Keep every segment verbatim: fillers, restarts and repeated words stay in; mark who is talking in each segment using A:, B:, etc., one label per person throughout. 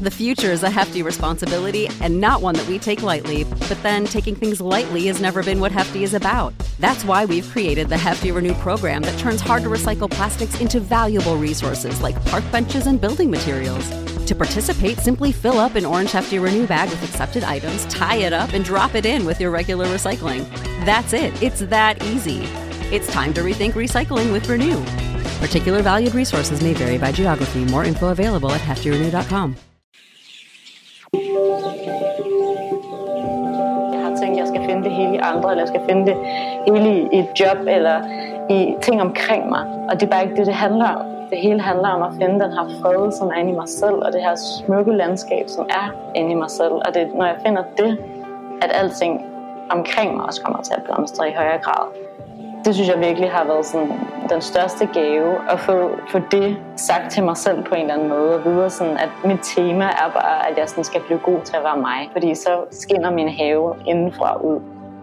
A: The future is a hefty responsibility and not one that we take lightly, but then taking things lightly has never been what Hefty is about. That's why we've created the Hefty Renew program that turns hard-to-recycle plastics into valuable resources like park benches and building materials. To participate, simply fill up an orange Hefty Renew bag with accepted items, tie it up, and drop it in with your regular recycling. That's it. It's that easy. It's time to rethink recycling with Renew. Particular valued resources may vary by geography. More info available at hefty renew dot com.
B: Jeg har tænkt, at jeg skal finde det hele i andre, eller jeg skal finde det hele i et job, eller i ting omkring mig. Og det er bare ikke det, det handler om. Det hele handler om at finde den her fred, som er inde i mig selv, og det her smukke landskab, som er inde i mig selv. Og det, når jeg finder det, at alting omkring mig også kommer til at blomstre i højere grad. Det synes jeg virkelig har været sådan, den største gave, at få, få det sagt til mig selv på en eller anden måde. Og videre sådan, at mit tema er bare, at jeg sådan skal blive god til at være mig. Fordi så skinner min have indenfra ud.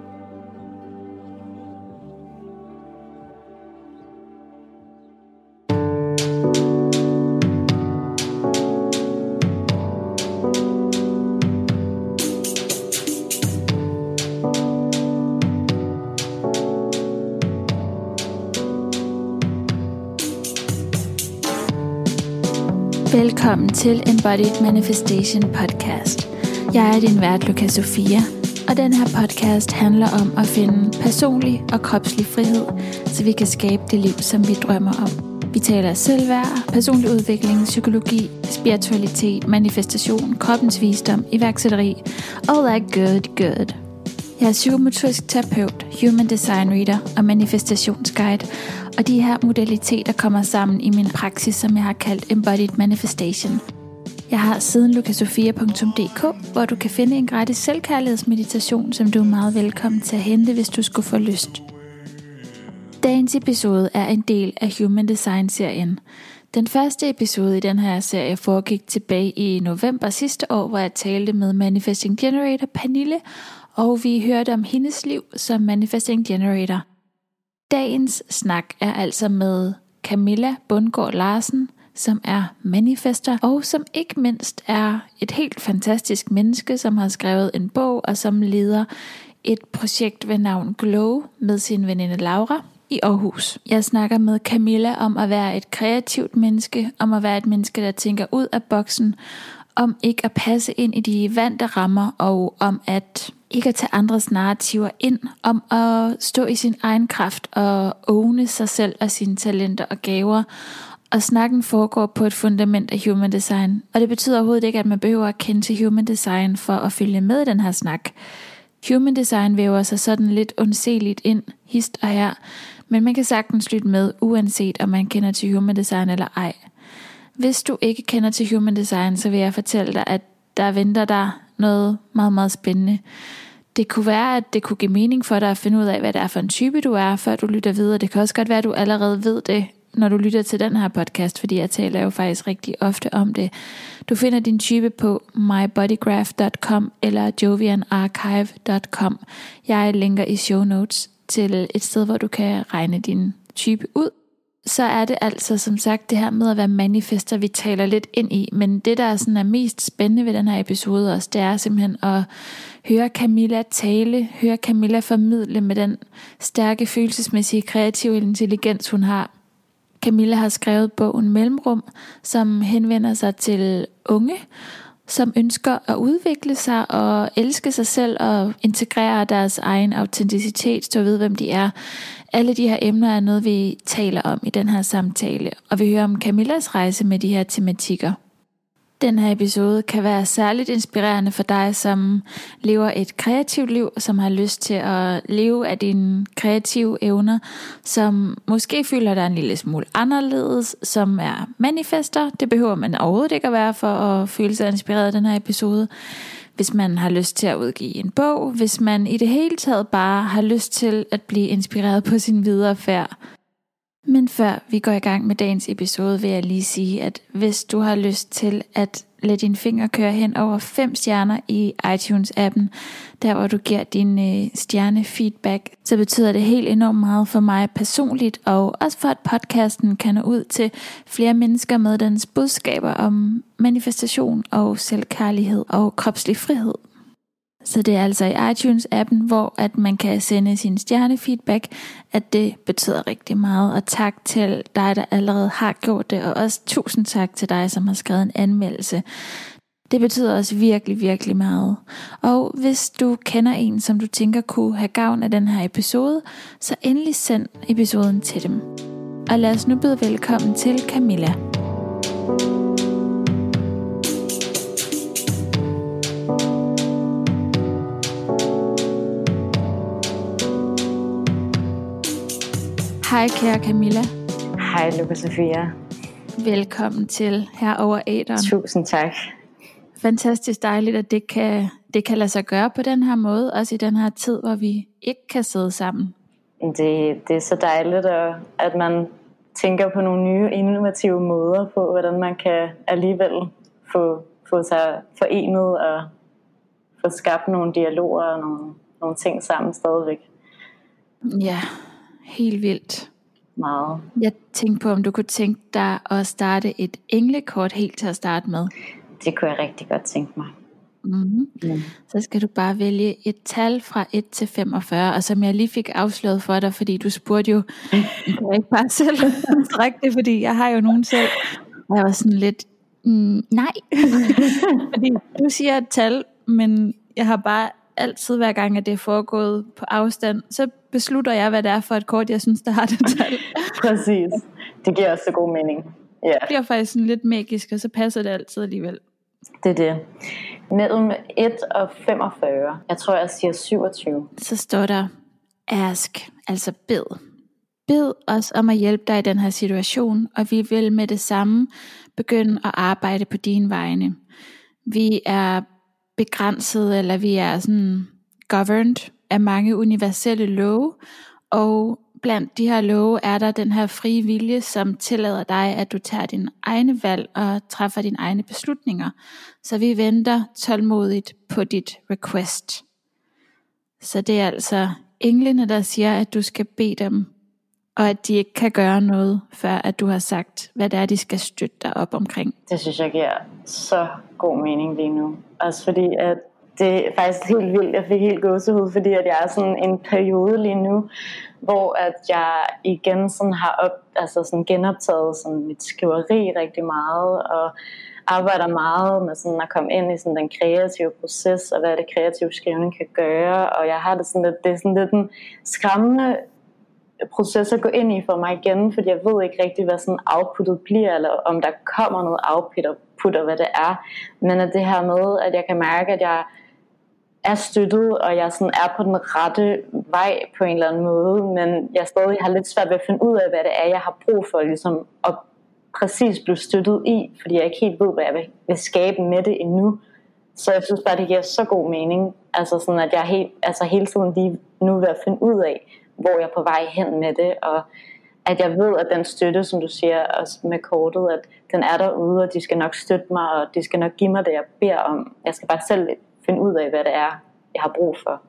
C: Velkommen til Embodied Manifestation podcast. Jeg er din vært, Luca Sofia, og den her podcast handler om at finde personlig og kropslig frihed, så vi kan skabe det liv, som vi drømmer om. Vi taler selvværd, personlig udvikling, psykologi, spiritualitet, manifestation, kroppens visdom, iværksætteri, all that good, good. Jeg er psykomotorisk terapeut, human design reader og manifestationsguide, og de her modaliteter kommer sammen i min praksis, som jeg har kaldt Embodied Manifestation. Jeg har siden luca sofia punktum d k, hvor du kan finde en gratis selvkærlighedsmeditation, som du er meget velkommen til at hente, hvis du skulle få lyst. Dagens episode er en del af Human Design-serien. Den første episode i den her serie foregik tilbage i november sidste år, hvor jeg talte med Manifesting Generator Pernille, og vi hørte om hendes liv som Manifesting Generator. Dagens snak er altså med Camilla Bundgaard Larsen, som er manifester, og som ikke mindst er et helt fantastisk menneske, som har skrevet en bog, og som leder et projekt ved navn Glow med sin veninde Laura i Aarhus. Jeg snakker med Camilla om at være et kreativt menneske, om at være et menneske, der tænker ud af boksen, om ikke at passe ind i de vante rammer, og om at ikke at tage andres narrativer ind, om at stå i sin egen kraft og åbne sig selv og sine talenter og gaver. Og snakken foregår på et fundament af human design. Og det betyder overhovedet ikke, at man behøver at kende til human design for at følge med i den her snak. Human design væver sig sådan lidt undseligt ind, hist og her, men man kan sagtens lytte med, uanset om man kender til human design eller ej. Hvis du ikke kender til human design, så vil jeg fortælle dig, at der venter dig noget meget, meget spændende. Det kunne være, at det kunne give mening for dig at finde ud af, hvad det er for en type du er, før du lytter videre. Det kan også godt være, at du allerede ved det, når du lytter til den her podcast, fordi jeg taler jo faktisk rigtig ofte om det. Du finder din type på my body graph dot com eller jovian archive dot com. Jeg linker i show notes til et sted, hvor du kan regne din type ud. Så er det altså som sagt det her med at være manifester, vi taler lidt ind i. Men det, der sådan er mest spændende ved den her episode også, det er simpelthen at høre Camilla tale, høre Camilla formidle med den stærke følelsesmæssige kreative intelligens, hun har. Camilla har skrevet bogen Mellemrum, som henvender sig til unge, som ønsker at udvikle sig og elske sig selv og integrere deres egen autenticitet, så ved, hvem de er. Alle de her emner er noget, vi taler om i den her samtale, og vi hører om Camillas rejse med de her tematikker. Den her episode kan være særligt inspirerende for dig, som lever et kreativt liv, som har lyst til at leve af dine kreative evner, som måske føler dig en lille smule anderledes, som er manifester. Det behøver man overhovedet ikke at være for at føle sig inspireret af den her episode. Hvis man har lyst til at udgive en bog, hvis man i det hele taget bare har lyst til at blive inspireret på sin videre færd. Men før vi går i gang med dagens episode, vil jeg lige sige, at hvis du har lyst til at lade dine fingre køre hen over fem stjerner i iTunes-appen, der hvor du giver din øh, stjerne-feedback, så betyder det helt enormt meget for mig personligt, og også for at podcasten kan nå ud til flere mennesker med dens budskaber om manifestation og selvkærlighed og kropslig frihed. Så det er altså i iTunes-appen, hvor at man kan sende sin stjernefeedback, at det betyder rigtig meget. Og tak til dig, der allerede har gjort det, og også tusind tak til dig, som har skrevet en anmeldelse. Det betyder også virkelig, virkelig meget. Og hvis du kender en, som du tænker kunne have gavn af den her episode, så endelig send episoden til dem. Og lad os nu byde velkommen til Camilla. Hej kære Camilla.
B: Hej Luca Sofia.
C: Velkommen til her over æteren.
B: Tusind tak.
C: Fantastisk dejligt, at det kan, det kan lade sig gøre på den her måde, også i den her tid, hvor vi ikke kan sidde sammen.
B: Det, det er så dejligt, at man tænker på nogle nye innovative måder på, hvordan man kan alligevel få, få sig forenet og få skabt nogle dialoger og nogle, nogle ting sammen stadigvæk.
C: Ja, helt vildt.
B: Meget.
C: Jeg tænkte på, om du kunne tænke dig at starte et englekort helt til at starte med.
B: Det kunne jeg rigtig godt tænke mig.
C: Mm-hmm. Mm. Så skal du bare vælge et tal fra et til femogfyrre, og som jeg lige fik afsløret for dig, fordi du spurgte jo, jeg kan ikke bare selv trække det, fordi jeg har jo nogen selv. Og jeg var sådan lidt, mm, nej. Fordi du siger et tal, men jeg har bare altid, hver gang at det er foregået på afstand, så beslutter jeg, hvad det er for et kort, jeg synes, der har det tal.
B: Præcis. Det giver også så god mening. Yeah.
C: Det bliver faktisk sådan lidt magisk, og så passer det altid alligevel.
B: Det er det. Mellem et og femogfyrre. Jeg tror, jeg siger syvogtyve.
C: Så står der ask, altså bed. Bed os om at hjælpe dig i den her situation, og vi vil med det samme begynde at arbejde på dine vegne. Vi er begrænset, eller vi er sådan governed af mange universelle love, og blandt de her love er der den her frie vilje, som tillader dig, at du tager dine egne valg og træffer dine egne beslutninger. Så vi venter tålmodigt på dit request. Så det er altså englene, der siger, at du skal bede dem, og at de ikke kan gøre noget, før at du har sagt, hvad det er, de skal støtte dig op omkring.
B: Det synes jeg giver så god mening lige nu. Også fordi, at det er faktisk helt vildt. Jeg fik helt gåsehud, fordi at jeg er sådan en periode lige nu, hvor at jeg igen sådan har op, altså sådan genoptaget sådan mit skriveri rigtig meget, og arbejder meget med sådan at komme ind i sådan den kreative proces, og hvad det kreative skrivning kan gøre. Og jeg har det sådan lidt, det er sådan lidt en skræmmende proces at gå ind i for mig igen, fordi jeg ved ikke rigtig, hvad sådan outputtet bliver, eller om der kommer noget output og put, og hvad det er. Men at det her med, at jeg kan mærke, at jeg er støttet, og jeg sådan er på den rette vej på en eller anden måde, men jeg stadig har lidt svært ved at finde ud af, hvad det er, jeg har brug for ligesom at præcis blive støttet i, fordi jeg ikke helt ved, hvad jeg vil, vil skabe med det endnu. Så jeg synes bare, det giver så god mening, altså sådan, at jeg helt, altså hele tiden lige nu ved at finde ud af, hvor jeg er på vej hen med det, og at jeg ved, at den støtte, som du siger også med kortet, at den er derude, og de skal nok støtte mig, og de skal nok give mig det, jeg beder om. Jeg skal bare selv finde ud af, hvad det er, jeg har brug for.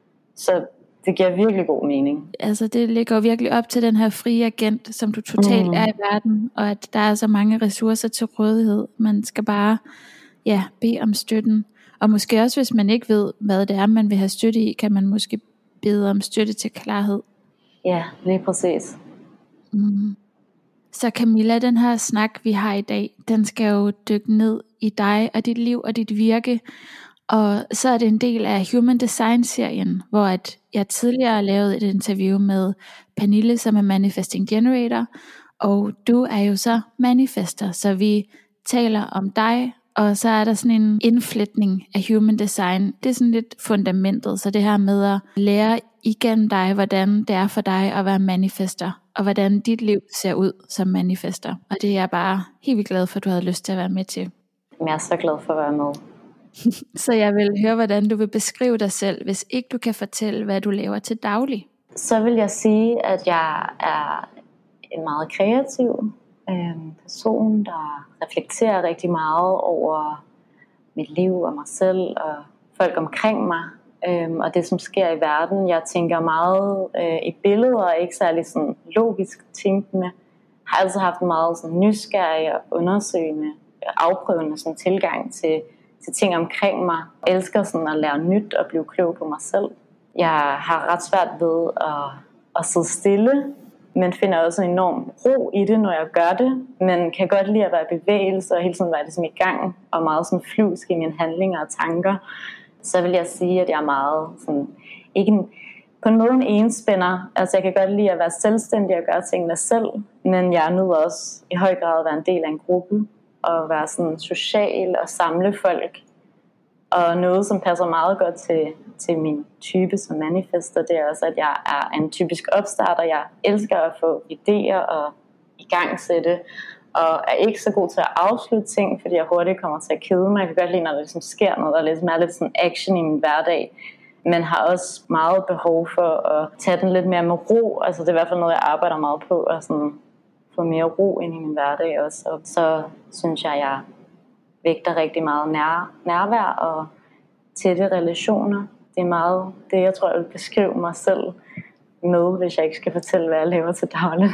B: Så det giver virkelig god mening.
C: Altså det ligger virkelig op til den her frie agent, som du totalt mm. er i verden, og at der er så mange ressourcer til rådighed. Man skal bare ja, bede om støtten. Og måske også, hvis man ikke ved, hvad det er, man vil have støtte i, kan man måske bede om støtte til klarhed.
B: Ja, lige præcis.
C: Mm. Så Camilla, den her snak, vi har i dag, den skal jo dykke ned i dig og dit liv og dit virke. Og så er det en del af Human Design-serien, hvor at jeg tidligere lavede et interview med Pernille, som er Manifesting Generator. Og du er jo så manifester, så vi taler om dig. Og så er der sådan en indfletning af Human Design. Det er sådan lidt fundamentet, så det her med at lære igennem dig, hvordan det er for dig at være manifester, og hvordan dit liv ser ud som manifester. Og det er jeg bare helt vildt glad for, at du havde lyst til at være med til.
B: Jeg er så glad for at være med.
C: Så jeg vil høre, hvordan du vil beskrive dig selv, hvis ikke du kan fortælle, hvad du laver til daglig.
B: Så vil jeg sige, at jeg er en meget kreativ øh, person, der reflekterer rigtig meget over mit liv og mig selv og folk omkring mig. Øh, og det, som sker i verden. Jeg tænker meget øh, i billeder, og ikke særlig sådan logisk tænkende. Jeg har altid haft en meget sådan nysgerrig og undersøgende, afprøvende sådan tilgang til, til ting omkring mig. Jeg elsker sådan at lære nyt og blive klog på mig selv. Jeg har ret svært ved at, at sidde stille, men finder også en enorm ro i det, når jeg gør det. Men kan godt lide at være i bevægelse og hele tiden være ligesom i gang, og meget sådan flyvsk i mine handlinger og tanker. Så vil jeg sige, at jeg er meget sådan, ikke en, på en måde en enspænder. Altså jeg kan godt lide at være selvstændig og gøre tingene selv, men jeg nyder også i høj grad at være en del af en gruppe, og være sådan social og samle folk. Og noget, som passer meget godt til, til min type som manifester, det er også, at jeg er en typisk opstarter. Jeg elsker at få idéer og igangsætte, og er ikke så god til at afslutte ting, fordi jeg hurtigt kommer til at kede mig. Jeg kan godt lide, når der ligesom sker noget, der ligesom er lidt sådan action i min hverdag. Men har også meget behov for at tage den lidt mere med ro. Altså det er i hvert fald noget, jeg arbejder meget på, at sådan få mere ro ind i min hverdag også. Og så synes jeg, jeg vægter rigtig meget nær, nærvær og tætte relationer. Det er meget det, jeg tror, jeg vil beskrive mig selv med, hvis jeg ikke skal fortælle, hvad jeg laver til daglig.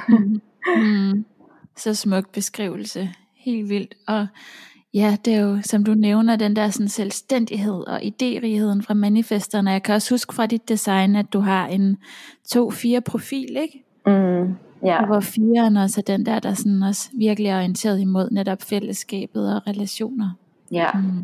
C: Mm. Så smuk beskrivelse. Helt vildt. Og ja, det er jo, som du nævner, den der sådan selvstændighed og idérigheden fra manifesterne. Jeg kan også huske fra dit design, at du har en to fire profil, ikke?
B: Mm, ja.
C: Og hvor fireren også er den der, der sådan også virkelig er orienteret imod netop fællesskabet og relationer.
B: Ja.
C: Mm.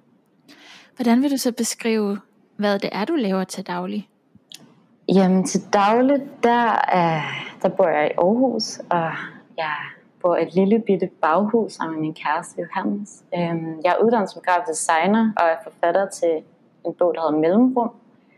C: Hvordan vil du så beskrive, hvad det er, du laver til daglig?
B: Jamen til daglig, der, er, der bor jeg i Aarhus, og jeg bor i et lille bitte baghus sammen med min kæreste Johannes. Jeg er uddannet som grafisk designer og er forfatter til en bog, der hedder Mellemrum,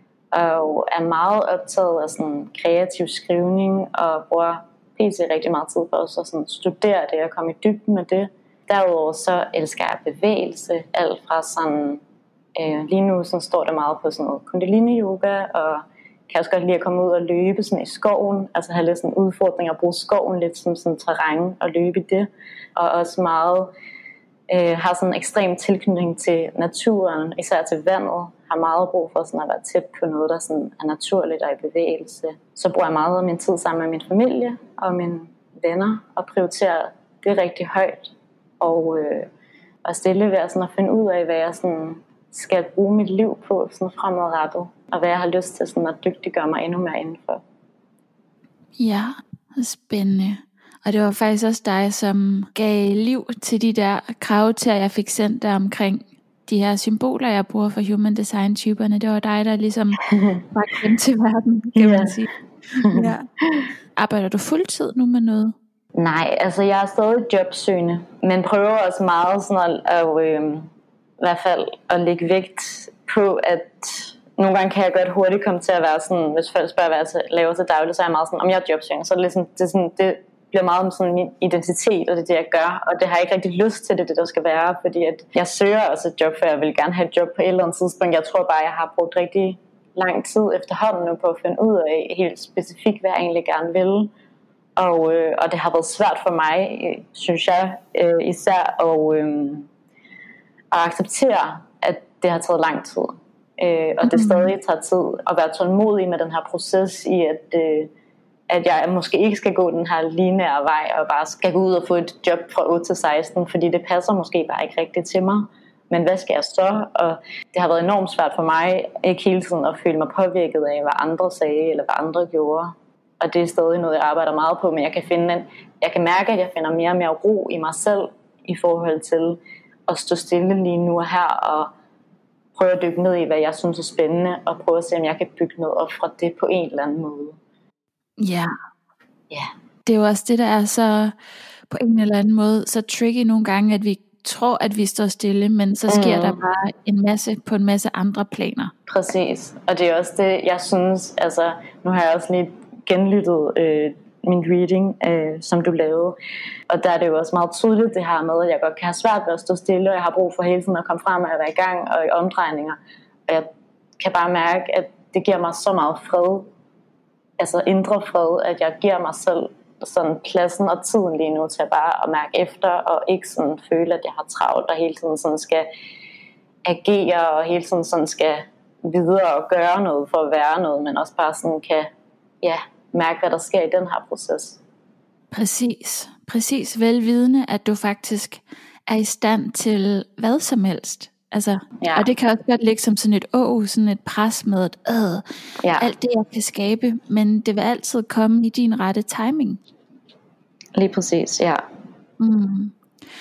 B: og er meget optaget af sådan kreativ skrivning og bruger pt. Rigtig meget tid på også at sådan studere det og komme i dybden med det. Derudover så elsker jeg bevægelse, alt fra sådan, øh, lige nu sådan står det meget på sådan noget kundalini yoga, og kan også godt lide at komme ud og løbe sådan i skoven, altså have lidt sådan udfordring at bruge skoven lidt som sådan terræn og løbe i det, og også meget øh, har sådan en ekstrem tilknytning til naturen, især til vandet, har meget brug for sådan at være tæt på noget, der sådan er naturligt og i bevægelse. Så bruger jeg meget af min tid sammen med min familie og mine venner og prioriterer det rigtig højt, og, øh, og stille ved sådan at finde ud af, hvad jeg sådan skal bruge mit liv på sådan fremadrettet, og hvad jeg har lyst til sådan at dygtiggøre mig endnu mere indenfor.
C: Ja, spændende. Og det var faktisk også dig, som gav liv til de der karakterer, jeg fik sendt der omkring de her symboler, jeg bruger for human design typerne. Det var dig, der ligesom var kendt til verden, kan man sige. Ja. Arbejder du fuldtid nu med noget?
B: Nej, altså jeg er stadig jobsøgende, men prøver også meget sådan at, at øh, i hvert fald at lægge vægt på, at nogle gange kan jeg godt hurtigt komme til at være sådan, hvis folk spørger, hvad jeg laver til daglig, så er jeg meget sådan, om jeg er jobsøgende, så er det ligesom, det, er sådan, det bliver meget om sådan min identitet, og det er det, jeg gør, og det har jeg ikke rigtig lyst til, det det, der skal være, fordi at jeg søger også et job, for jeg vil gerne have et job på et eller andet tidspunkt. Jeg tror bare, jeg har brugt rigtig lang tid efterhånden nu på at finde ud af helt specifikt, hvad jeg egentlig gerne vil, og, øh, og det har været svært for mig, synes jeg, øh, især at, øh, at acceptere, at det har taget lang tid. Øh, og det stadig tager tid at være tålmodig med den her proces i, at, øh, at jeg måske ikke skal gå den her lineære vej og bare skal gå ud og få et job fra otte til seksten, fordi det passer måske bare ikke rigtigt til mig. Men hvad skal jeg så? Og det har været enormt svært for mig ikke hele tiden at føle mig påvirket af, hvad andre sagde eller hvad andre gjorde. Og det er stadig noget, jeg arbejder meget på, men jeg kan, finde en, jeg kan mærke, at jeg finder mere og mere ro i mig selv i forhold til at stå stille lige nu og her og prøve at dykke ned i, hvad jeg synes er spændende, og prøve at se, om jeg kan bygge noget op fra det på en eller anden måde.
C: Ja.
B: Ja.
C: Det er jo også det, der er så på en eller anden måde så tricky nogle gange, at vi tror, at vi står stille, men så sker mm. der bare en masse på en masse andre planer.
B: Præcis. Og det er også det, jeg synes, altså nu har jeg også lige genlyttet øh, min reading, øh, som du lavede. Og der er det jo også meget tydeligt det her med, at jeg godt kan have svært ved at stå stille, og jeg har brug for hele tiden at komme frem og være i gang og i omdrejninger. Og jeg kan bare mærke, at det giver mig så meget fred, altså indre fred, at jeg giver mig selv sådan pladsen og tiden lige nu til bare at mærke efter, og ikke sådan føle, at jeg har travlt, og hele tiden sådan skal agere, og hele tiden sådan skal videre og gøre noget for at være noget, men også bare sådan kan ja, mærke, hvad der sker i den her proces.
C: Præcis, præcis velvidende, at du faktisk er i stand til hvad som helst. Altså, ja. Og det kan også godt ligge som sådan et åh, sådan et pres med et øh, ja. alt det jeg kan skabe, men det vil altid komme i din rette timing.
B: Lige præcis, ja.
C: Mm.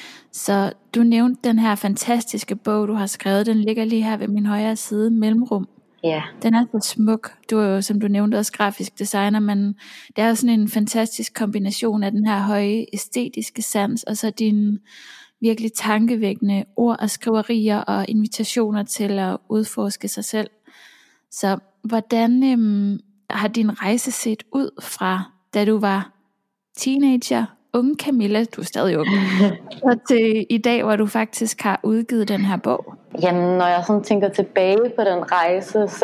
C: Så du nævnte den her fantastiske bog, du har skrevet, den ligger lige her ved min højre side, Mellemrum.
B: Ja.
C: Den er så smuk. Du er jo, som du nævnte, også grafisk designer, men det er sådan en fantastisk kombination af den her høje æstetiske sans, og så din virkelig tankevækkende ord og skriverier og invitationer til at udforske sig selv. Så hvordan øhm, har din rejse set ud fra, da du var teenager, unge Camilla, du er stadig ung, og til i dag, hvor du faktisk har udgivet den her bog?
B: Jamen, når jeg sådan tænker tilbage på den rejse, så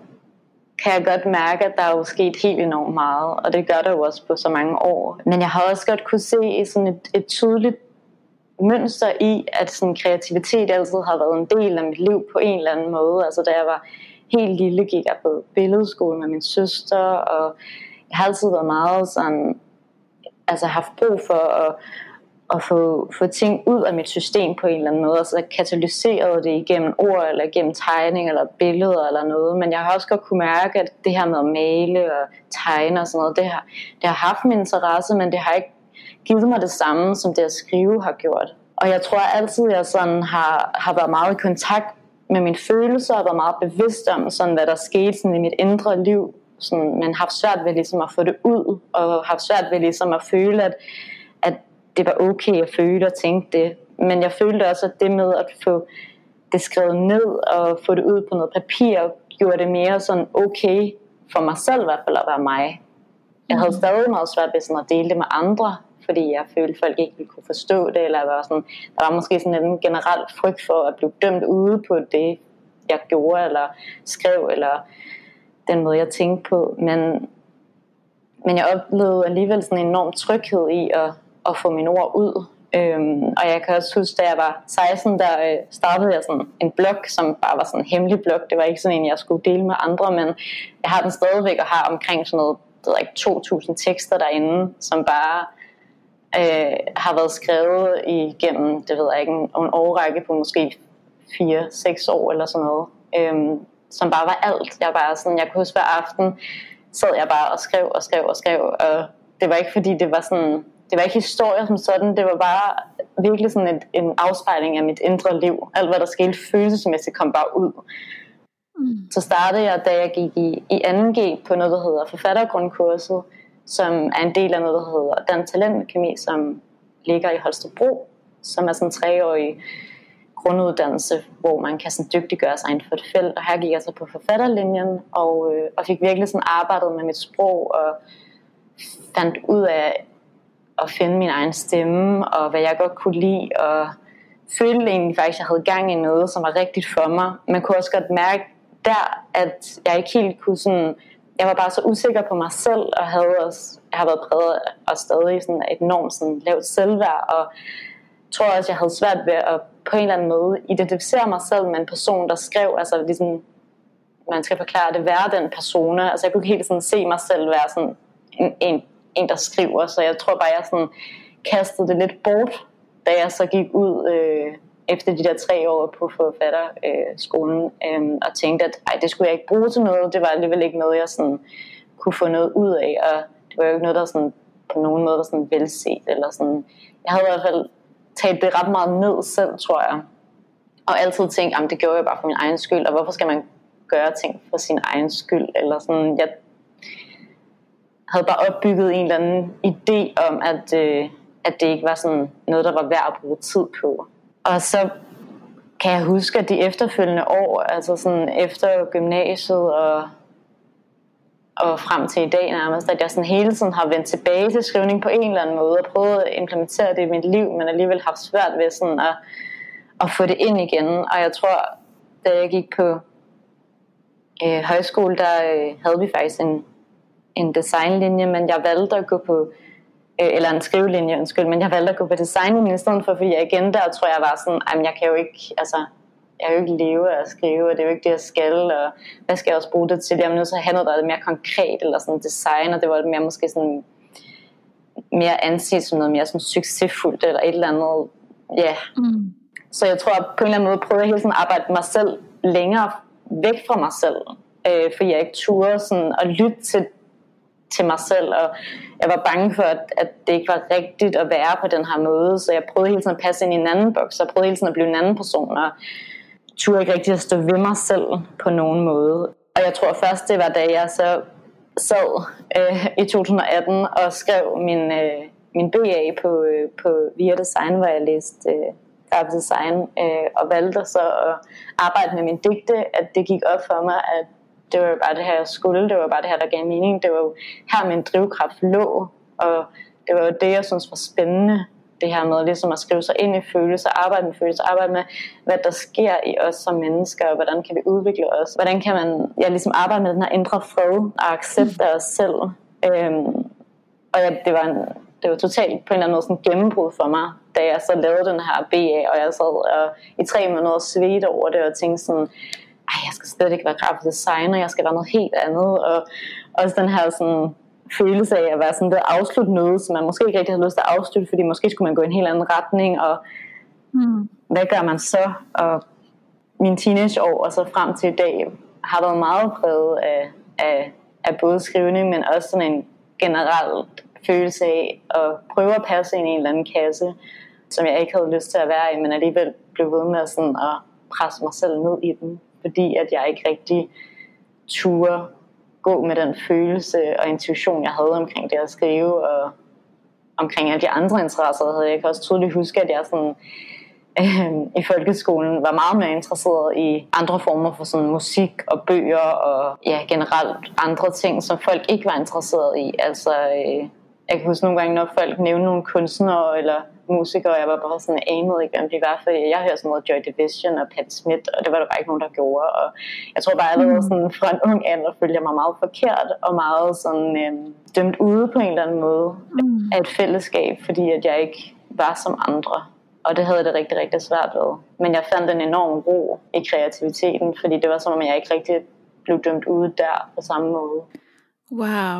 B: kan jeg godt mærke, at der er jo sket helt enormt meget, og det gør der jo også på så mange år. Men jeg har også godt kunne se sådan et, et tydeligt mønster i, at sådan kreativitet altid har været en del af mit liv på en eller anden måde. Altså da jeg var helt lille, gik jeg på billedskole med min søster, og jeg har altid været meget sådan, altså haft brug for at, at få, få ting ud af mit system på en eller anden måde, altså katalyseret det igennem ord, eller igennem tegning, eller billeder, eller noget. Men jeg har også godt kunne mærke, at det her med at male og tegne og sådan noget, det har, det har haft min interesse, men det har ikke givet mig det samme, som det at skrive har gjort. Og jeg tror altid, jeg sådan har, har været meget i kontakt med mine følelser, og været meget bevidst om, sådan, hvad der skete sådan, i mit indre liv, sådan, men haft svært ved ligesom, at få det ud, og haft svært ved ligesom, at føle, at, at det var okay at føle og tænke det. Men jeg følte også, at det med at få det skrevet ned, og få det ud på noget papir, gjorde det mere sådan okay for mig selv i hvert fald at være mig. Jeg havde stadig meget svært ved sådan, at dele det med andre, fordi jeg følte, at folk ikke ville kunne forstå det, eller var sådan, der var måske sådan en generel frygt for at blive dømt ude på det, jeg gjorde, eller skrev, eller den måde, jeg tænkte på. Men, men jeg oplevede alligevel sådan en enorm tryghed i at, at få mine ord ud. Øhm, og jeg kan også huske, da jeg var seksten, der øh, startede jeg sådan en blog, som bare var sådan en hemmelig blog. Det var ikke sådan en, jeg skulle dele med andre, men jeg har den stadigvæk og har omkring sådan noget, det ved ikke, to tusind tekster derinde, som bare øh, har været skrevet igennem, det ved jeg ikke, en, en årrække på måske fire seks år eller sådan noget. Øhm, som bare var alt. Jeg bare sådan, jeg kunne huske hver aften, sad jeg bare og skrev og skrev og skrev, og det var ikke fordi det var sådan, det var ikke historier som sådan, det var bare virkelig sådan et, en afspejling af mit indre liv. Alt hvad der skete følelsesmæssigt kom bare ud. Mm. Så startede jeg, da jeg gik i, i anden G på noget, der hedder forfattergrundkurset, som er en del af noget, der hedder Dansk Talentakademi, som ligger i Holstebro, som er sådan en treårig grunduddannelse, hvor man kan sådan dygtiggøre sig inden for et felt. Og her gik jeg så på forfatterlinjen, og, øh, og fik virkelig sådan arbejdet med mit sprog, og fandt ud af at finde min egen stemme, og hvad jeg godt kunne lide, og følte egentlig faktisk, at jeg havde gang i noget, som var rigtigt for mig. Man kunne også godt mærke der, at jeg ikke helt kunne sådan, jeg var bare så usikker på mig selv, og havde også, jeg har været præget og stadig sådan et enormt sådan lavt selvværd, og tror også, jeg havde svært ved at på en eller anden måde identificere mig selv med en person, der skrev, altså ligesom, man skal forklare det, være den persona. Altså jeg kunne ikke helt sådan se mig selv være sådan en, en, en der skriver, så jeg tror bare, jeg sådan kastede det lidt bort, da jeg så gik ud øh, efter de der tre år på forfatterskolen, øh, øh, og tænkte, at ej, det skulle jeg ikke bruge til noget. Det var alligevel ikke noget, jeg sådan kunne få noget ud af, og det var jo ikke noget, der sådan på nogen måde var sådan velset, eller sådan. Jeg havde i hvert fald taget det ret meget ned selv, tror jeg, og altid tænkt, at det gjorde jeg bare for min egen skyld, og hvorfor skal man gøre ting for sin egen skyld, eller sådan. Jeg havde bare opbygget en eller anden idé om, at, øh, at det ikke var sådan noget, der var værd at bruge tid på. Og så kan jeg huske, at de efterfølgende år, altså sådan efter gymnasiet og, og frem til i dag nærmest, at jeg sådan hele tiden har vendt tilbage til skrivning på en eller anden måde, og prøvet at implementere det i mit liv, men alligevel haft svært ved sådan at, at få det ind igen. Og jeg tror, da jeg gik på øh, højskole, der øh, havde vi faktisk en, en designlinje, men jeg valgte at gå på øh, eller en skrivelinje, undskyld, men jeg valgte at gå på designlinjen i stedet for, fordi jeg igen der tror jeg var sådan, jamen jeg kan jo ikke, altså, jeg kan jo ikke leve af at skrive, og det er jo ikke det, jeg skal, og hvad skal jeg også bruge det til? Jeg er nødt til at have noget, der er mere konkret, eller sådan design, og det var mere måske sådan, mere anset som noget mere sådan succesfuldt, eller et eller andet, ja. Yeah. Mm. Så jeg tror, at på en eller anden måde prøvede jeg hele tiden at arbejde mig selv længere væk fra mig selv, øh, fordi jeg ikke turde sådan at lytte til, til mig selv, og jeg var bange for, at, at det ikke var rigtigt at være på den her måde, så jeg prøvede hele tiden at passe ind i en anden boks, og prøvede hele tiden at blive en anden person, og turde ikke rigtig at stå ved mig selv på nogen måde. Og jeg tror først, det var da jeg så sad øh, i to tusind og atten og skrev min, øh, min B A på, øh, på V I A Design, hvor jeg læste øh, grafisk design, øh, og valgte så at arbejde med min digte, at det gik op for mig, at det var bare det her, jeg skulle, det var bare det her, der gav mening, det var jo her min drivkraft lå, og det var jo det, jeg synes var spændende, det her med ligesom at skrive sig ind i følelser, arbejde med følelser, arbejde med, hvad der sker i os som mennesker, og hvordan kan vi udvikle os, hvordan kan man ja, ligesom arbejde med den her indre fred og accept af os selv. Øhm, og ja, det var en, det var totalt på en eller anden måde sådan gennembrud for mig, da jeg så lavede den her B A, og jeg sad og i tre måneder svedte over det, og tænkte sådan, ej, jeg skal slet ikke være grafisk designer, jeg skal være noget helt andet, og også den her sådan følelse af at være sådan det afslutte noget, som man måske ikke rigtig havde lyst til at afslutte, fordi måske skulle man gå i en helt anden retning, og mm. hvad gør man så? Og mine teenageår og så frem til i dag har været meget præget af, af, af både skrivning, men også sådan en generel følelse af at prøve at passe ind i en eller anden kasse, som jeg ikke havde lyst til at være i, men alligevel blev ved med sådan at presse mig selv ned i den, fordi at jeg ikke rigtig turde gå med den følelse og intuition, jeg havde omkring det at skrive, og omkring alle de andre interesser havde. Jeg kan også tydeligt huske, at jeg sådan, øh, i folkeskolen var meget mere interesseret i andre former for sådan musik og bøger og ja, generelt andre ting, som folk ikke var interesseret i. Altså, øh, jeg kan huske nogle gange, når folk nævnte nogle kunstnere eller musikere, og jeg var bare sådan anede ikke, hvem de var, fordi jeg hørte sådan noget Joy Division og Patti Smith, og det var der bare ikke nogen, der gjorde. Og jeg tror bare, at jeg var sådan fra en ung alder, følte jeg mig meget forkert og meget sådan øh, dømt ude på en eller anden måde mm. af et fællesskab, fordi at jeg ikke var som andre. Og det havde det rigtig, rigtig svært ved. Men jeg fandt en enorm ro i kreativiteten, fordi det var som om, jeg ikke rigtig blev dømt ude der på samme måde.
C: Wow.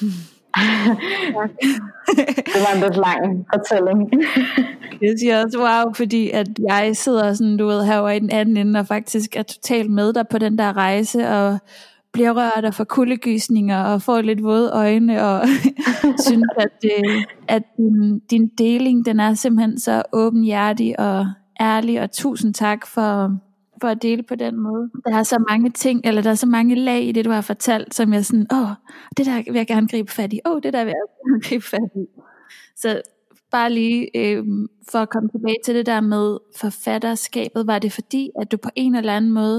B: Det var en lidt lang fortælling.
C: Jeg siger også wow, fordi at jeg sidder sådan, du ved, herovre i den anden ende, og faktisk er totalt med dig på den der rejse, og bliver rørt og får kuldegysninger, og får lidt våde øjne, og synes, at, det, at din, din deling, den er simpelthen så åbenhjertig og ærlig, og tusind tak for, for at dele på den måde. Der er så mange ting, eller der er så mange lag i det, du har fortalt, som jeg sådan, åh, det der vil jeg gerne gribe fat i, åh, det der vil jeg gerne gribe fat i. Så bare lige øh, for at komme tilbage til det der med forfatterskabet, var det fordi, at du på en eller anden måde